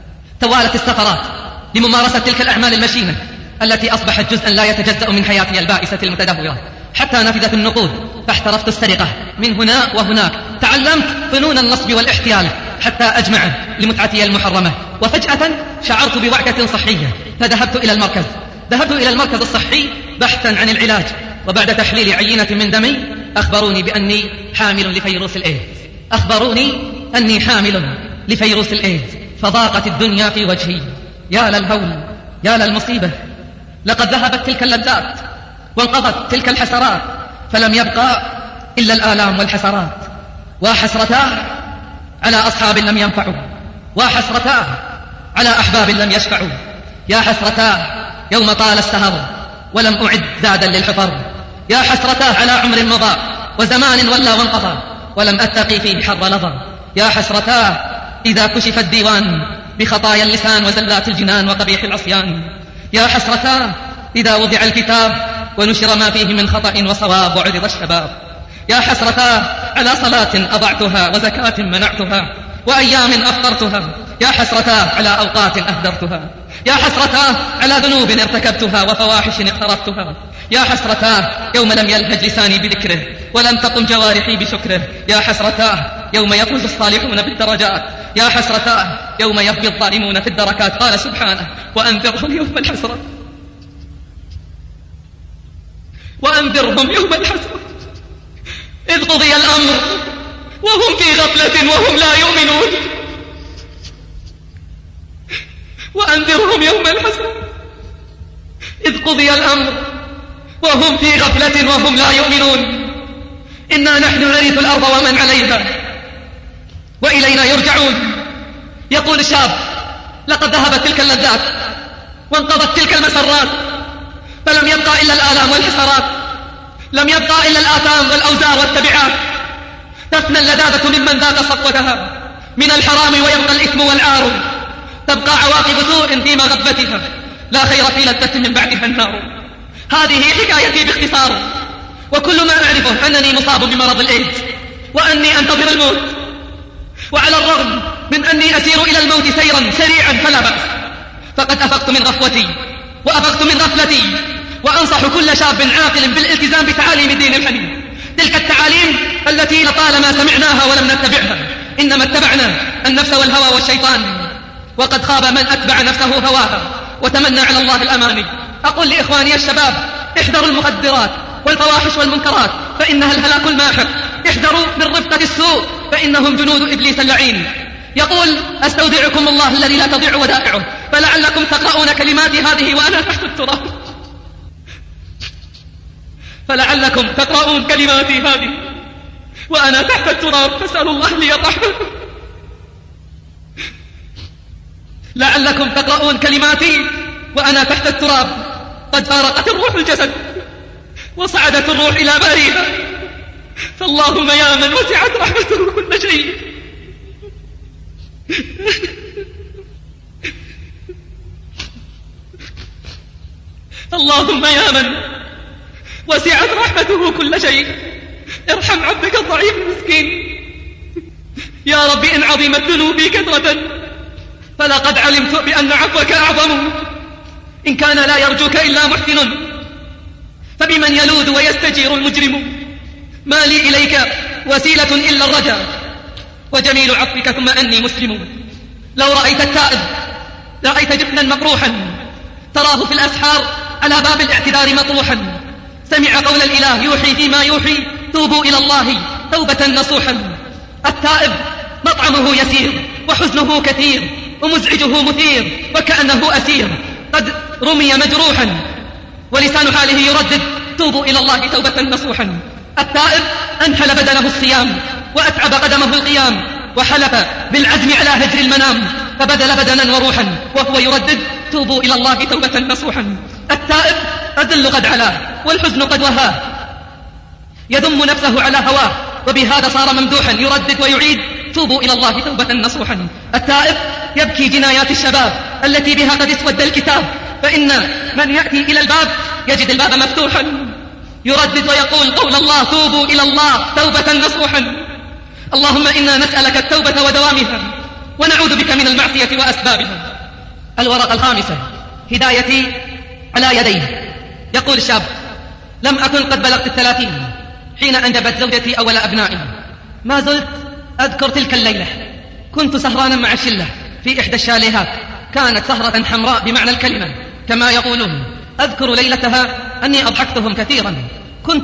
توالت السفرات لممارسة تلك الأعمال المشينة التي أصبحت جزءا لا يتجزأ من حياتي البائسة المتدهورة، حتى نفذت النقود فاحترفت السرقة من هنا وهناك. تعلمت فنون النصب والاحتيال حتى أجمع لمتعتي المحرمة. وفجأة شعرت بوعكة صحية فذهبت إلى المركز ذهبت إلى المركز الصحي بحثا عن العلاج، وبعد تحليل عينة من دمي أخبروني بأني حامل لفيروس الإيدز أخبروني أني حامل لفيروس الإيدز فضاقت الدنيا في وجهي. يا للهول، يا للمصيبة، لقد ذهبت تلك اللذات وانقضت تلك الحسرات، فلم يبقى إلا الآلام والحسرات. وحسرتاه على أصحاب لم ينفعوا، وحسرتاه على أحباب لم يشفعوا. يا حسرتاه يوم طال السهر ولم أعد زادا للحفر. يا حسرتاه على عمر مضى وزمان ولى وانقضى ولم أتقي فيه حر لظى. يا حسرتاه إذا كشف الديوان بخطايا اللسان وزلات الجنان وقبيح العصيان. يا حسرتاه إذا وضع الكتاب ونشر ما فيه من خطأ وصواب وعرض الشباب. يا حسرتاه على صلاة أضعتها وزكاة منعتها وأيام أفطرتها. يا حسرتاه على أوقات أهدرتها. يا حسرتاه على ذنوب ارتكبتها وفواحش اقترفتها. يا حسرتاه يوم لم يلهج لساني بذكره ولم تقم جوارحي بشكره. يا حسرتاه يوم يفوز الصالحون بالدرجات. يا حسرتاه يوم يهوي الظالمون في الدركات. قال سبحانه: وأنذرهم يوم الحسرة وأنذرهم يوم الحسرة إذ قضي الأمر وهم في غفلة وهم لا يؤمنون. وأنذرهم يوم الحسرة إذ قضي الأمر وهم في غفلة وهم لا يؤمنون. إنا نحن نرث الأرض ومن عليها وإلينا يرجعون. يقول الشاب: لقد ذهبت تلك اللذات وانقضت تلك المسرات، فلم يبقى إلا الآلام والحسرات، لم يبقى إلا الآثام والأوزار والتبعات. تفنى اللذاذة ممن ذاق صفوتها من الحرام ويبقى الإثم والعار. تبقى عواقب سوء في مغبتها، لا خير في لذة من بعدها النار. هذه حكايتي باختصار، وكل ما أعرفه أنني مصاب بمرض الإيدز وأني أنتظر الموت، وعلى الرغم من أني أسير إلى الموت سيرا سريعا فلا بأس، فقد أفقت من غفوتي وأفقت من غفلتي، وأنصح كل شاب عاقل بالالتزام بتعاليم الدين الحنيف، تلك التعاليم التي لطالما سمعناها ولم نتبعها، إنما اتبعنا النفس والهوى والشيطان، وقد خاب من أتبع نفسه هواها وتمنى على الله الأماني. أقول لإخواني الشباب: احذروا المخدرات والفواحش والمنكرات فإنها الهلاك الماحق، احذروا من رفقة السوء فإنهم جنود إبليس اللعين. يقول: أستودعكم الله الذي لا تضيع ودائعه، فلعلكم تقرؤون كلماتي هذه وأنا تحت التراب فلعلكم تقرؤون كلماتي هذه وأنا تحت التراب، فاسأل الله لي الرحمة. لعلكم تقرؤون كلماتي وأنا تحت التراب، قد فارقت الروح الجسد وصعدت الروح إلى باريها، فاللهم يا من وسعت رحمته كل شيء اللهم يا من وسعت رحمته كل شيء، ارحم عبدك الضعيف المسكين. يا رب إن عظمت ذنوبي كثرة فلقد علمت بأن عفوك أعظم، إن كان لا يرجوك إلا محسن فبمن يلوذ ويستجير المجرم، ما لي إليك وسيلة إلا الرجاء وجميل عفوك ثم أني مسلم. لو رأيت التائب رأيت جبنا مقروحا تراه في الأسحار على باب الاعتذار مطروحا، سمع قول الإله يوحي فيما يوحي: توبوا إلى الله توبة نصوحا. التائب مطعمه يسير وحزنه كثير ومزعجه مثير وكأنه أسير قد رمي مجروحا، ولسان حاله يردد: توبوا إلى الله توبة نصوحا. التائب أنحل بدنه الصيام وأتعب قدمه القيام، وحلف بالعزم على هجر المنام، فبدل بدنا وروحا وهو يردد: توبوا إلى الله توبة نصوحا. التائب الذل قد علاه والحزن قد وهاه، يذم نفسه على هواه، وبهذا صار ممدوحا يردد ويعيد: توبوا إلى الله توبة نصوحا. التائب يبكي جنايات الشباب التي بها قد اسود الكتاب، فإن من يأتي إلى الباب يجد الباب مفتوحا، يردد ويقول قول الله: توبوا إلى الله توبة نصوحا. اللهم إنا نسألك التوبة ودوامها ونعوذ بك من المعصية وأسبابها. الورقة الخامسة: هدايتي على يديه. يقول الشاب: لم أكن قد بلغت الثلاثين حين أنجبت زوجتي أول أبنائي، ما زلت أذكر تلك الليلة، كنت سهرانا مع الشلة في إحدى الشاليهات، كانت سهرة حمراء بمعنى الكلمة كما يقولون. أذكر ليلتها أني أضحكتهم كثيرا، كنت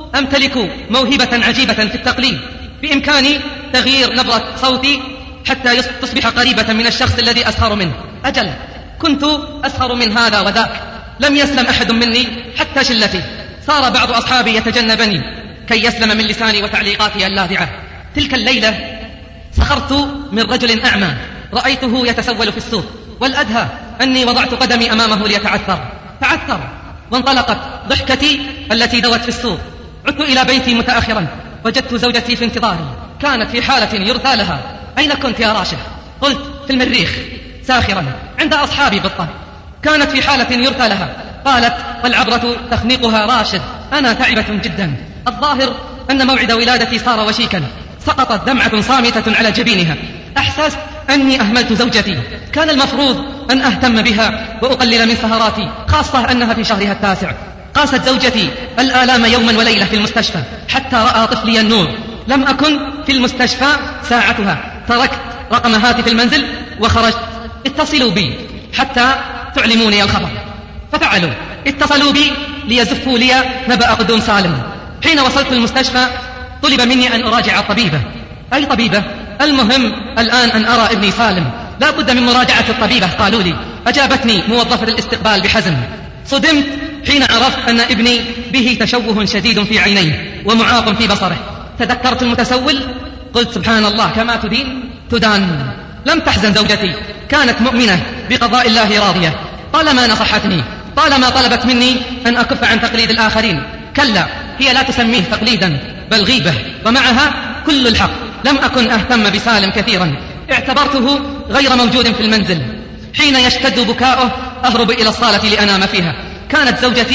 أمتلك موهبة عجيبة في التقليد، بإمكاني تغيير نبرة صوتي حتى تصبح قريبة من الشخص الذي أسخر منه. أجل كنت أسخر من هذا وذاك، لم يسلم أحد مني حتى شلتي، صار بعض أصحابي يتجنبني كي يسلم من لساني وتعليقاتي اللاذعة. تلك الليلة سخرت من رجل أعمى رأيته يتسول في السوق، والأدهى أني وضعت قدمي أمامه ليتعثر، تعثر وانطلقت ضحكتي التي دوت في السوق. عدت إلى بيتي متأخرا، وجدت زوجتي في انتظاري، كانت في حالة يرثى لها. أين كنت يا راشد؟ قلت: في المريخ، ساخرا عند أصحابي بالطبع. كانت في حالة يرثى لها، قالت: والعبرة تخنقها راشد، أنا تعبة جدا، الظاهر أن موعد ولادتي صار وشيكا. سقطت دمعة صامتة على جبينها، أحسست أني أهملت زوجتي، كان المفروض أن أهتم بها وأقلل من سهراتي، خاصة أنها في شهرها التاسع. قاست زوجتي الآلام يوما وليلة في المستشفى حتى رأى طفلي النور. لم أكن في المستشفى ساعتها، تركت رقم هاتف المنزل وخرجت. اتصلوا بي حتى تعلموني الخبر، ففعلوا، اتصلوا بي ليزفوا لي نبأ قدوم سالم. حين وصلت المستشفى طلب مني أن أراجع الطبيبة. أي طبيبة؟ المهم الآن أن أرى ابني سالم، لا بد من مراجعة الطبيبة، قالوا لي. أجابتني موظفة الاستقبال بحزم. صدمت حين عرفت أن ابني به تشوه شديد في عينيه ومعاق في بصره. تذكرت المتسول، قلت: سبحان الله، كما تدين تدان. لم تحزن زوجتي، كانت مؤمنة بقضاء الله راضية، طالما نصحتني، طالما طلبت مني أن أكف عن تقليد الآخرين. كلا، هي لا تسميه تقليدا بل غيبة، ومعها كل الحق. لم أكن أهتم بسالم كثيرا، اعتبرته غير موجود في المنزل. حين يشتد بكاؤه أهرب إلى الصالة لأنام فيها. كانت زوجتي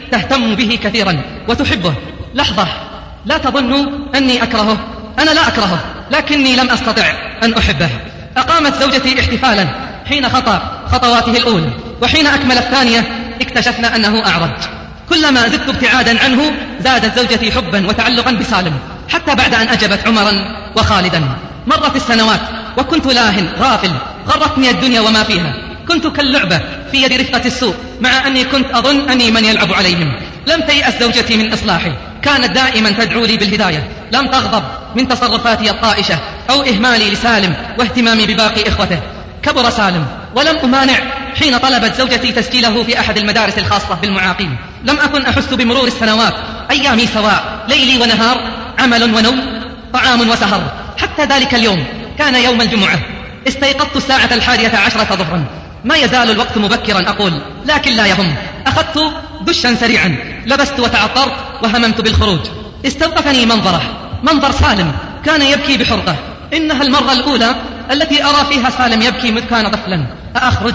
تهتم به كثيرا وتحبه. لحظة، لا تظنوا أني أكرهه، أنا لا أكرهه، لكني لم أستطع أن أحبه. أقامت زوجتي احتفالا حين خطأ خطواته الأولى، وحين أكمل الثانية اكتشفنا أنه أعرج. كلما زدت ابتعادا عنه زادت زوجتي حبا وتعلقا بسالم، حتى بعد أن أجبت عمرا وخالدا. مرت السنوات وكنت لاهٍ غافل، غرتني الدنيا وما فيها، كنت كاللعبة في يد رفقة السوء، مع أني كنت أظن أني من يلعب عليهم. لم تيأس زوجتي من إصلاحي، كانت دائما تدعو لي بالهداية، لم تغضب من تصرفاتي الطائشة أو إهمالي لسالم واهتمامي بباقي إخوته. كبر سالم ولم أمانع حين طلبت زوجتي تسجيله في أحد المدارس الخاصة بالمعاقين. لم أكن أحس بمرور السنوات، أيامي سواء، ليلي ونهار، عمل ونوم، طعام وسهر. حتى ذلك اليوم كان يوم الجمعة، استيقظت الساعة الحادية عشرة ظهرا. ما يزال الوقت مبكرا أقول، لكن لا يهم. أخذت دشا سريعا، لبست وتعطرت وهممت بالخروج. استوقفني منظره، منظر سالم كان يبكي بحرقة. إنها المرة الأولى التي أرى فيها سالم يبكي مذ كان طفلا. أأخرج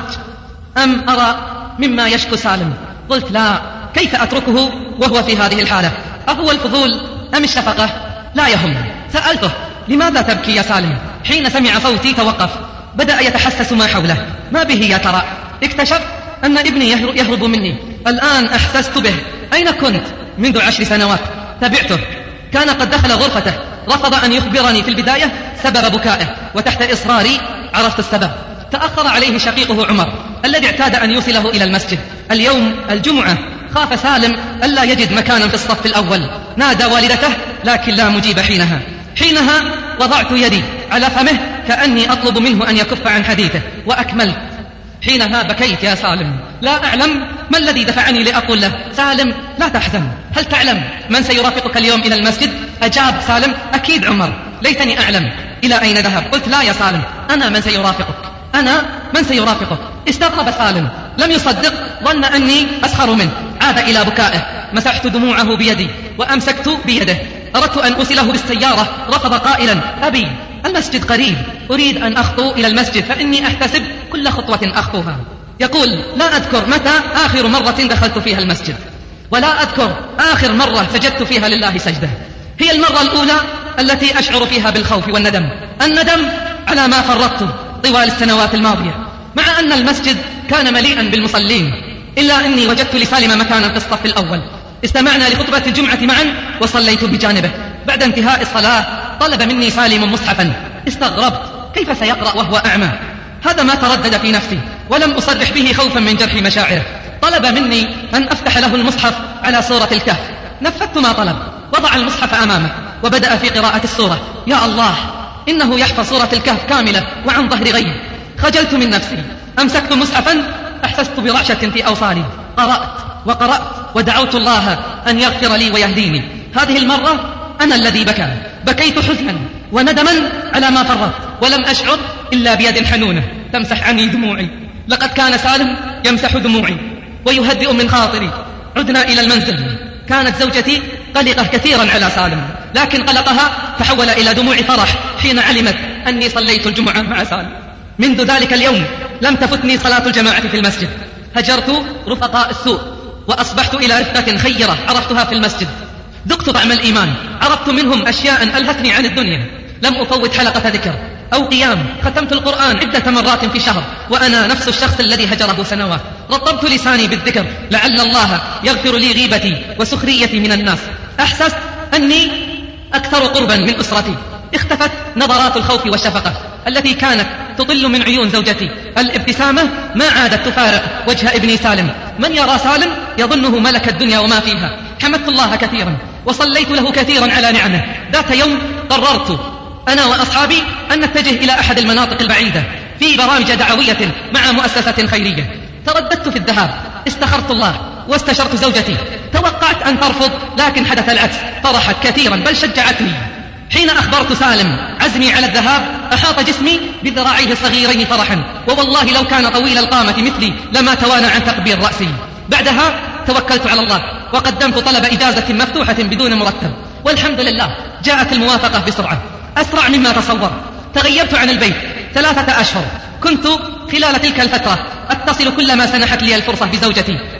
أم أرى مما يشكو سالم؟ قلت لا، كيف أتركه وهو في هذه الحالة؟ أهو الفضول أم الشفقة؟ لا يهم. سألته، لماذا تبكي يا سالم؟ حين سمع صوتي توقف، بدأ يتحسس ما حوله. ما به يا ترى؟ اكتشف أن ابني يهرب مني. الآن أحسست به. أين كنت؟ منذ عشر سنوات. تبعته، كان قد دخل غرفته، رفض أن يخبرني في البداية سبب بكائه، وتحت إصراري عرفت السبب. تأخر عليه شقيقه عمر الذي اعتاد أن يوصله إلى المسجد. اليوم الجمعة خاف سالم ألا يجد مكانا في الصف الأول، نادى والدته لكن لا مجيب حينها. حينها وضعت يدي على فمه كأني أطلب منه أن يكف عن حديثه، وأكملت. حينها بكيت يا سالم، لا أعلم ما الذي دفعني لأقول له سالم لا تحزن، هل تعلم من سيرافقك اليوم إلى المسجد؟ أجاب سالم أكيد عمر. ليتني أعلم إلى أين ذهب. قلت لا يا سالم، أنا من سيرافقك، أنا من سيرافقك. استغرب سالم، لم يصدق، ظن أني أسخر منه. عاد إلى بكائه، مسحت دموعه بيدي وأمسكت بيده. أردت أن أوصله بالسيارة، رفض قائلا أبي المسجد قريب، أريد أن أخطو إلى المسجد فإني أحتسب كل خطوة أخطوها. يقول لا أذكر متى آخر مرة دخلت فيها المسجد، ولا أذكر آخر مرة سجدت فيها لله سجدة. هي المرة الأولى التي أشعر فيها بالخوف والندم، الندم على ما فرطت طوال السنوات الماضية. مع أن المسجد كان مليئا بالمصلين، إلا أني وجدت لسالم مكانا في الصف الأول. استمعنا لخطبة الجمعة معا وصليت بجانبه. بعد انتهاء الصلاة طلب مني سالم مصحفا. استغربت، كيف سيقرأ وهو أعمى؟ هذا ما تردد في نفسي، ولم أصرح به خوفا من جرح مشاعره. طلب مني أن أفتح له المصحف على سورة الكهف. نفذت ما طلب، وضع المصحف أمامه وبدأ في قراءة السورة. يا الله، إنه يحفظ سورة الكهف كاملة وعن ظهر غيب. خجلت من نفسي، أمسكت مصحفا، أحسست برعشة في أوصالي. قرأت وقرأت ودعوت الله أن يغفر لي ويهديني. هذه المرة أنا الذي بكى، بكيت حزنا وندما على ما فرطت، ولم أشعر إلا بيد حنونة تمسح عني دموعي. لقد كان سالم يمسح دموعي ويهدئ من خاطري. عدنا إلى المنزل. كانت زوجتي قلقة كثيرا على سالم، لكن قلقها تحول إلى دموع فرح حين علمت أني صليت الجمعة مع سالم. منذ ذلك اليوم لم تفتني صلاة الجماعة في المسجد. هجرت رفقاء السوء وأصبحت إلى رفقة خيرة عرفتها في المسجد. ذقت طعم الإيمان، عرفت منهم أشياء ألهتني عن الدنيا. لم أفوت حلقة ذكر أو قيام. ختمت القرآن عدة مرات في شهر وأنا نفس الشخص الذي هجره سنوات. رطبت لساني بالذكر لعل الله يغفر لي غيبتي وسخريتي من الناس. أحسست أني أكثر قربا من أسرتي. اختفت نظرات الخوف والشفقة التي كانت تطل من عيون زوجتي. الابتسامة ما عادت تفارق وجه ابني سالم. من يرى سالم يظنه ملك الدنيا وما فيها. حمدت الله كثيرا وصليت له كثيرا على نعمه. ذات يوم قررت أنا وأصحابي أن نتجه إلى أحد المناطق البعيدة في برامج دعوية مع مؤسسة خيرية. ترددت في الذهاب، استخرت الله واستشرت زوجتي. توقعت أن ترفض، لكن حدث العكس، فرحت كثيرا بل شجعتني. حين أخبرت سالم عزمي على الذهاب أحاط جسمي بذراعيه الصغيرين فرحا، ووالله لو كان طويل القامة مثلي لما توانى عن تقبيل رأسي. بعدها توكلت على الله وقدمت طلب إجازة مفتوحة بدون مرتب، والحمد لله جاءت الموافقة بسرعة أسرع مما تصور. تغيبت عن البيت ثلاثة أشهر. كنت خلال تلك الفترة أتصل كلما سنحت لي الفرصة بزوجتي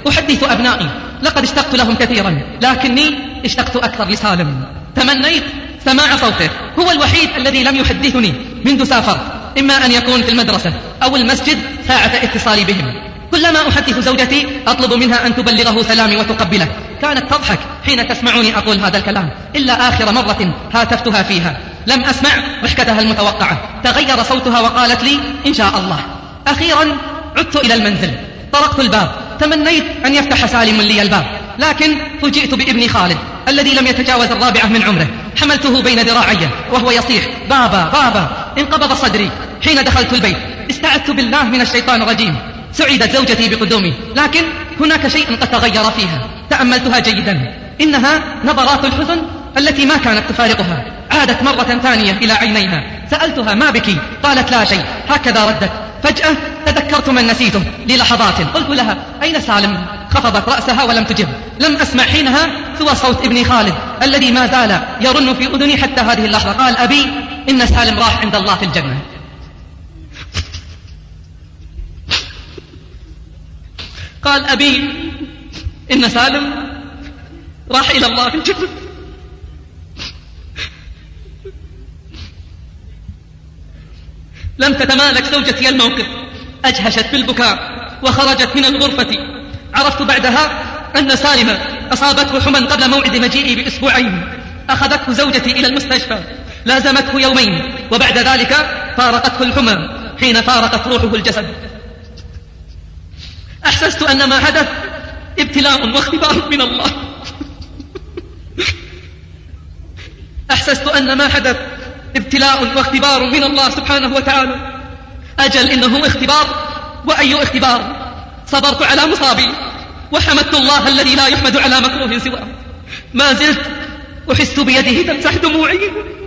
أحدث أبنائي لقد اشتقت لهم كثيرا، لكني اشتقت أكثر لسالم. تمنيت سماع صوته، هو الوحيد الذي لم يحدثني منذ سافر، إما أن يكون في المدرسة أو المسجد ساعة اتصالي بهم. كلما أحدث زوجتي أطلب منها أن تبلغه سلامي وتقبله، كانت تضحك حين تسمعني أقول هذا الكلام، إلا آخر مرة هاتفتها فيها لم أسمع ضحكتها المتوقعة، تغير صوتها وقالت لي إن شاء الله. أخيرا عدت إلى المنزل، طرقت الباب، تمنيت أن يفتح سالم لي الباب، لكن فوجئت بابني خالد الذي لم يتجاوز الرابعة من عمره، حملته بين ذراعي وهو يصيح بابا بابا. انقبض صدري حين دخلت البيت، استعذت بالله من الشيطان الرجيم. سعدت زوجتي بقدومي، لكن هناك شيء قد تغير فيها، تأملتها جيدا، إنها نظرات الحزن التي ما كانت تفارقها عادت مرة ثانية إلى عينيها. سألتها ما بك؟ قالت لا شيء، هكذا ردت. فجأة تذكرت من نسيته للحظات، قلت لها أين سالم؟ خفضت رأسها ولم تجب. لم أسمع حينها سوى صوت ابني خالد الذي ما زال يرن في أذني حتى هذه اللحظة. قال أبي إن سالم راح عند الله في الجنة. قال أبي إن سالم راح إلى الله في الجنة. لم تتمالك زوجتي الموقف، أجهشت بالبكاء وخرجت من الغرفة. عرفت بعدها أن سالم أصابته حمى قبل موعد مجيئي بأسبوعين. أخذته زوجتي إلى المستشفى، لازمته يومين، وبعد ذلك فارقته الحمى حين فارقت روحه الجسد. أحسست أن ما حدث ابتلاء واختبار من الله. أحسست أن ما حدث ابتلاء واختبار من الله سبحانه وتعالى. أجل إنه اختبار، وأي اختبار. صبرت على مصابي وحمدت الله الذي لا يحمد على مكروه سواه. ما زلت أحس بيده تمسح دموعي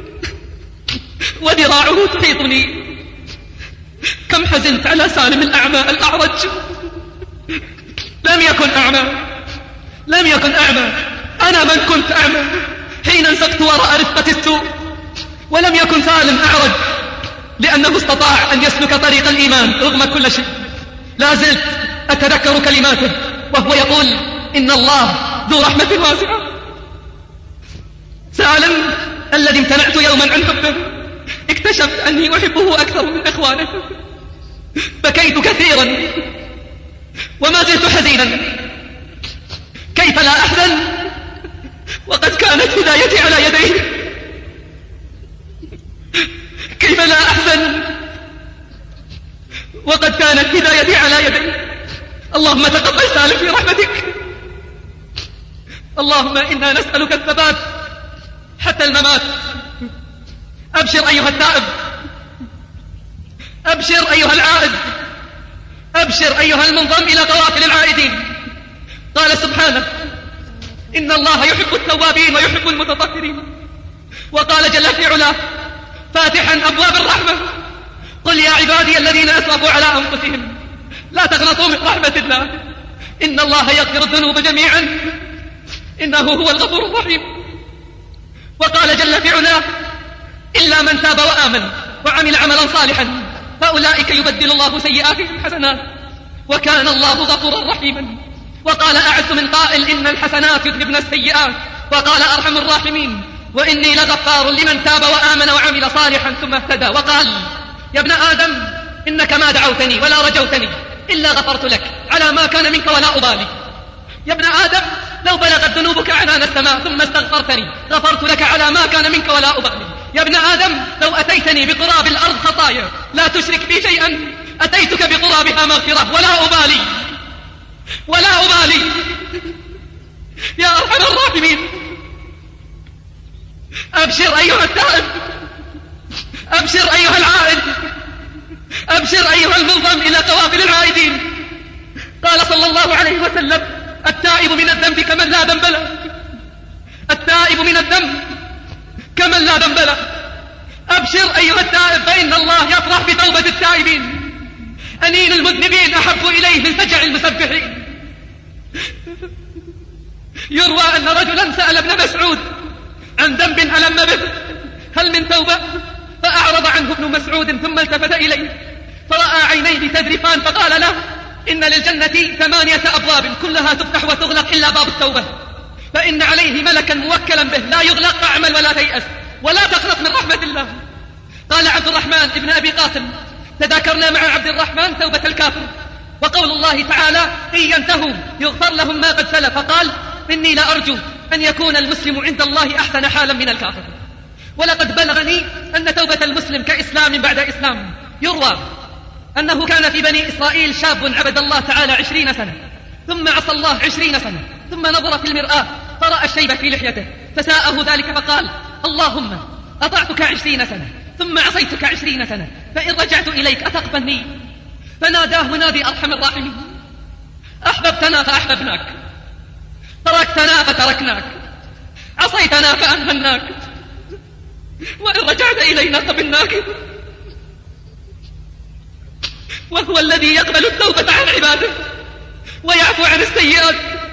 وذراعه تحيطني. كم حزنت على سالم الأعمى الأعرج. لم يكن أعمى، لم يكن أعمى، أنا من كنت أعمى حين انسقت وراء رفقة السوء. ولم يكن سالم أعرج لأنه استطاع أن يسلك طريق الإيمان رغم كل شيء. لا زلت أتذكر كلماته وهو يقول إن الله ذو رحمة واسعة. سالم الذي امتنعت يوما عن حبه اكتشفت أني أحبه أكثر من إخوانه. بكيت كثيرا وما زلت حزينا. كيف لا أحزن وقد كانت هدايتي على يديه؟ كيف لا أحزن وقد كانت هدايتي على يديه؟ اللهم تقبل سالم في رحمتك. اللهم إنا نسألك الثبات حتى الممات. أبشر أيها التائب، أبشر أيها العائد، أبشر أيها المنضم إلى قوافل العائدين. قال سبحانه إن الله يحب التوابين ويحب المتطهرين. وقال جل في علاه فاتحا أبواب الرحمة قل يا عبادي الذين أسرفوا على أنفسهم لا تقنطوا من رحمة الله إن الله يغفر الذنوب جميعا إنه هو الغفور الرحيم. وقال جل في علاه إلا من تاب وآمن وعمل عملا صالحا فأولئك يبدل الله سيئاتهم حسنات وكان الله غفورا رحيما. وقال أعز من قائل إن الحسنات يذهبن السيئات. وقال أرحم الراحمين وإني لغفار لمن تاب وآمن وعمل صالحا ثم اهتدى. وقال يا ابن آدم إنك ما دعوتني ولا رجوتني إلا غفرت لك على ما كان منك ولا أبالي. يا ابن آدم لو بلغت ذنوبك عنان السماء ثم استغفرتني غفرت لك على ما كان منك ولا أبالي. يا ابن آدم لو أتيتني بقراب الأرض خطايا لا تشرك بي شيئا أتيتك بقرابها مغفرة ولا أبالي ولا أبالي. يا أرحم الراحمين أبشر أيها التائب، أبشر أيها العائد، أبشر أيها المنضم إلى قوافل العائدين. قال صلى الله عليه وسلم التائب من الذنب كمن لا ذنب له، التائب من الذنب كمن لا ذنب له. أبشر أيها التائب فإن الله يفرح بتوبة التائبين. أنين المذنبين أحب إليه من فجع المسبحين. يروى أن رجلا سأل ابن مسعود عن ذنب ألم به هل من توبة؟ فأعرض عنه ابن مسعود ثم التفت إليه فرأى عينيه تذرفان فقال له إن للجنة ثمانية أبواب كلها تفتح وتغلق إلا باب التوبة، فإن عليه ملكا موكلا به لا يغلق فاعمل ولا تيأس ولا تقنط من رحمة الله. قال عبد الرحمن ابن أبي قاسم: تذاكرنا مع عبد الرحمن توبة الكافر وقول الله تعالى: إن ينتهوا يغفر لهم ما قد سلف، فقال: إني لأرجو أن يكون المسلم عند الله أحسن حالا من الكافر. ولقد بلغني أن توبة المسلم كإسلام بعد إسلام. يروى أنه كان في بني إسرائيل شاب عبد الله تعالى عشرين سنة، ثم عصى الله عشرين سنة، ثم نظر في المرآة فرأى الشيب في لحيته فساءه ذلك فقال: اللهم أطعتك عشرين سنة ثم عصيتك عشرين سنة، فإن رجعت إليك أتقبلني؟ فناداه منادي أرحم الراحمين: أحببتنا فأحببناك، تركتنا فتركناك، عصيتنا فأمهلناك، وإن رجعت إلينا قبلناك. وهو الذي يقبل التوبة عن عباده ويعفو عن السيئات،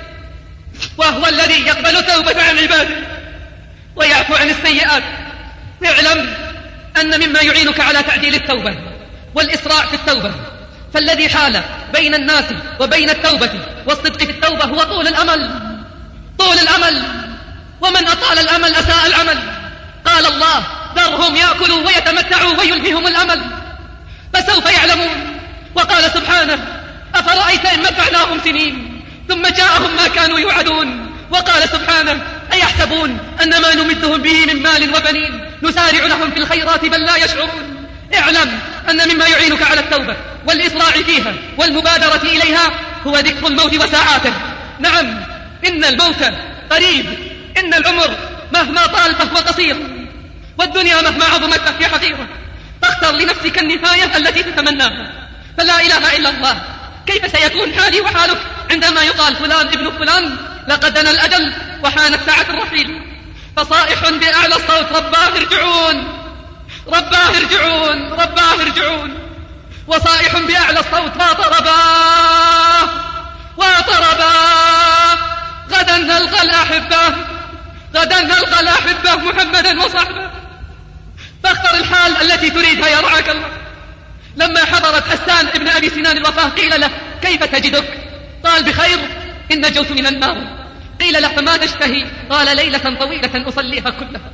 وهو الذي يقبل التوبة عن عباده ويعفو عن السيئات. اعلم أن مما يعينك على تعديل التوبة والإسراع في التوبة، فالذي حال بين الناس وبين التوبة والصدق في التوبة هو طول الأمل. طول الأمل، ومن أطال الأمل أساء العمل. قال الله: ذرهم يأكلوا ويتمتعوا ويلههم الأمل فسوف يعلمون. وقال سبحانه: أفرأيت إن متعناهم سنين ثم جاءهم ما كانوا يوعدون. وقال سبحانه: أيحسبون أن ما نمدهم به من مال وبنين نسارع لهم في الخيرات بل لا يشعرون. اعلم أن مما يعينك على التوبة والإسراع فيها والمبادرة إليها هو ذكر الموت وساعاته. نعم، إن الموت قريب، إن العمر مهما طال فهو قصير، والدنيا مهما عظمت فهي حقيرة. فاختر لنفسك النهاية التي تتمناها، فلا إله إلا الله. كيف سيكون حالي وحالك عندما يقال فلان ابن فلان لقد دنا الأجل وحانت ساعة الرحيل؟ فصائح بأعلى الصوت: رباه ارجعون، رباه ارجعون، رباه ارجعون. وصائح بأعلى الصوت: وطرباه، وطرباه، غدا نلقى الأحبة، غدا نلقى الأحبة محمدا وصحبه. فاختر الحال التي تريدها يرعاك الله. لما حضرت حسان ابن أبي سنان الوفاة قيل له: كيف تجدك؟ قال: بخير، إن نجوت من النار. قيل له: فما تشتهي؟ قال: ليلة طويلة أصليها كلها.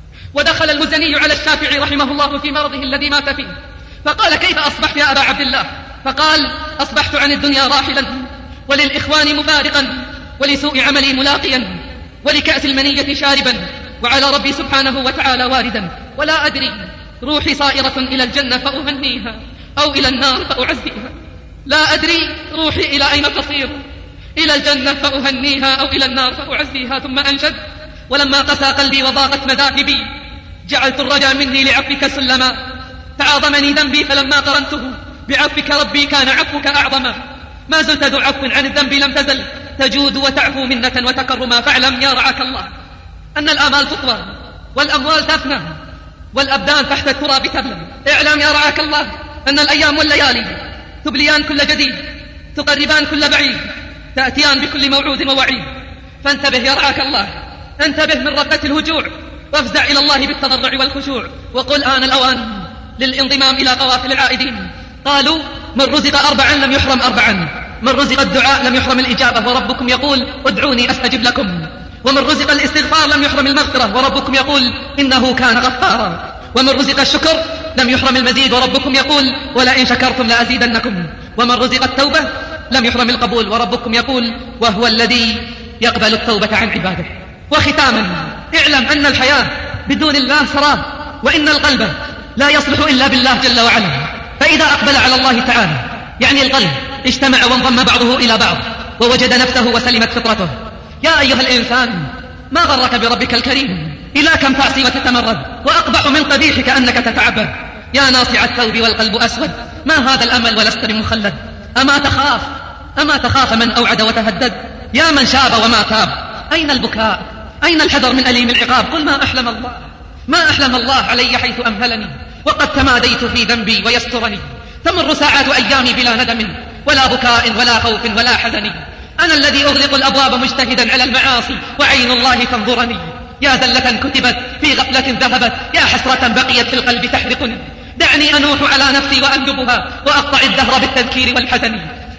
ودخل المزني على الشافعي رحمه الله في مرضه الذي مات فيه، فقال: كيف أصبحت يا أبا عبد الله؟ فقال: أصبحت عن الدنيا راحلا، وللإخوان مفارقا، ولسوء عملي ملاقيا، ولكأس المنية شاربا، وعلى ربي سبحانه وتعالى واردا، ولا أدري روحي صائرة إلى الجنة فأهنيها أو إلى النار فأعزيها. لا أدري روحي إلى أين تصير، إلى الجنة فأهنيها أو إلى النار فأعزيها. ثم أنشد: ولما قسى قلبي وضاقت مذاهبي جعلت الرجا مني لعفوك سلما، تعاظمني ذنبي فلما قرنته بعفوك ربي كان عفوك أعظما. ما زلت ذو عفو عن الذنب لم تزل تجود وتعفو منة وتكرما. فاعلم يا رعاك الله أن الآمال تطوى والأموال تفنى والأبدان تحت التراب تبلى. اعلم يا رعاك الله أن الأيام والليالي تبليان كل جديد، تقربان كل بعيد، تأتيان بكل موعود ووعيد. فانتبه يا رعاك الله، انتبه من رقة الهجوع، وافزع إلى الله بالتضرع والخشوع، وقل آن الأوان للانضمام إلى قوافل العائدين. قالوا: من رزق أربعا لم يحرم أربعا، من رزق الدعاء لم يحرم الإجابة، وربكم يقول: ادعوني أستجب لكم. ومن رزق الاستغفار لم يحرم المغفرة، وربكم يقول: إنه كان غفارا. ومن رزق الشكر لم يحرم المزيد، وربكم يقول: ولئن شكرتم لأزيدنكم. ومن رزق التوبة لم يحرم القبول، وربكم يقول: وهو الذي يقبل التوبة عن عباده. وختاما، اعلم أن الحياة بدون الله سراب، وإن القلب لا يصلح إلا بالله جل وعلا. فإذا أقبل على الله تعالى يعني القلب اجتمع وانضم بعضه إلى بعض ووجد نفسه وسلمت فطرته. يا أيها الإنسان ما غرك بربك الكريم؟ إلى كم تعصي وتتمرد؟ وأقبح من قبيحك أنك تتعبد. يا ناصع الثوب والقلب أسود، ما هذا الأمل ولست بمخلد؟ أما تخاف أما تخاف من أوعد وتهدد؟ يا من شاب وما تاب، أين البكاء؟ أين الحذر من أليم العقاب؟ قل: ما أحلم الله ما أحلم الله علي حيث أمهلني، وقد تماديت في ذنبي ويسترني. تمر ساعات أيامي بلا ندم ولا بكاء ولا خوف ولا حزن. أنا الذي أغلق الأبواب مجتهدا على المعاصي وعين الله تنظرني. يا ذلة كتبت في غفلة ذهبت، يا حسرة بقيت في القلب تحرقني. دعني أنوح على نفسي وأندبها وأقطع الدهر بالتذكير والحزن.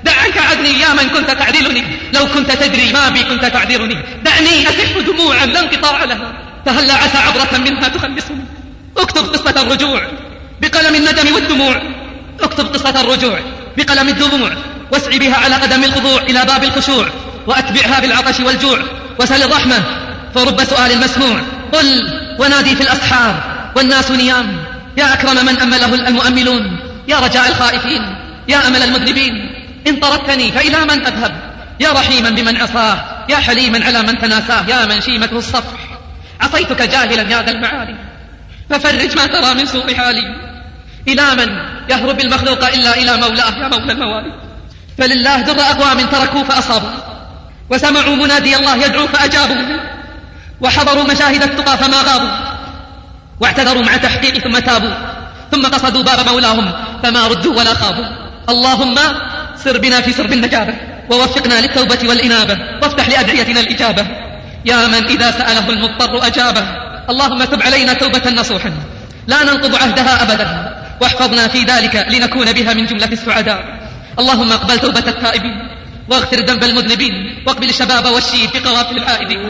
دع عنك عدني يا من كنت تعدلني، لو كنت تدري ما بي كنت تعذرني. دعني أسح دموعا لا انقطاع لها، فهلا عسى عبرة منها تخلصني. اكتب قصة الرجوع بقلم الندم والدموع، اكتب قصة الرجوع بقلم الدموع، واسع بها على قدم الخضوع إلى باب الخشوع، وأتبعها بالعطش والجوع، وسل الرحمة فرب سؤال مسموع. قل ونادي في الأسحار والناس نيام، يا أكرم من أمله المؤملون، يا رجاء الخائفين، يا أمل المذنبين. إن طردتني فإلى من أذهب؟ يا رحيما بمن عصاه، يا حليما على من تناساه، يا من شيمته الصفح. عصيتك جاهلا يا ذا المعالي، ففرج ما ترى من سوء حالي. إلى من يهرب المخلوق إلا إلى مولاه يا مولى الموالي؟ فلله در أقوام تركوا فأصابوا، وسمعوا منادي الله يدعو فأجابوا، وحضروا مشاهد التقى فما غابوا، واعتذروا مع تحقيق ثم تابوا، ثم قصدوا باب مولاهم فما ردوا ولا خابوا. اللهم سر بنا في سرب النجابة، ووفقنا للتوبة والإنابة، وافتح لأدعيتنا الإجابة، يا من إذا سأله المضطر أجابه. اللهم تب علينا توبة نصوحا لا ننقض عهدها أبدا، واحفظنا في ذلك لنكون بها من جملة السعداء. اللهم اقبل توبة التائبين، واغفر ذنب المذنبين، واقبل الشباب والشيب بقوافل العائدين.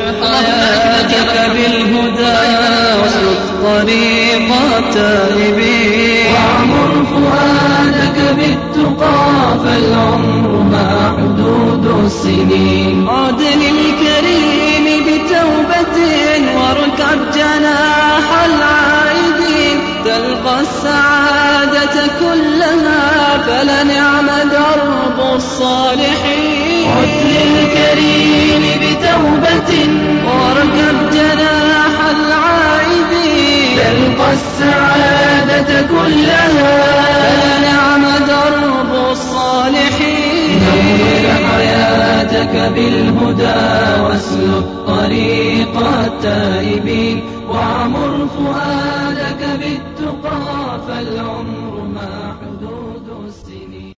حياتك بالهدى واسلك طريق التائبين، واعمر فؤادك بالتقى فالعمر ما حدود السنين. عد للكريم بتوبة واركب جناح العائدين، تلقى السعادة كلها فلنعم درب الصالحين. عد للكريم بتوبة واركب جناح العائدين، تلقى السعادة كلها فلنعم درب الصالحين. نور حياتك بالهدى واسلك طريق التائبين، واعمر فؤادك بالتقى فالعمر ما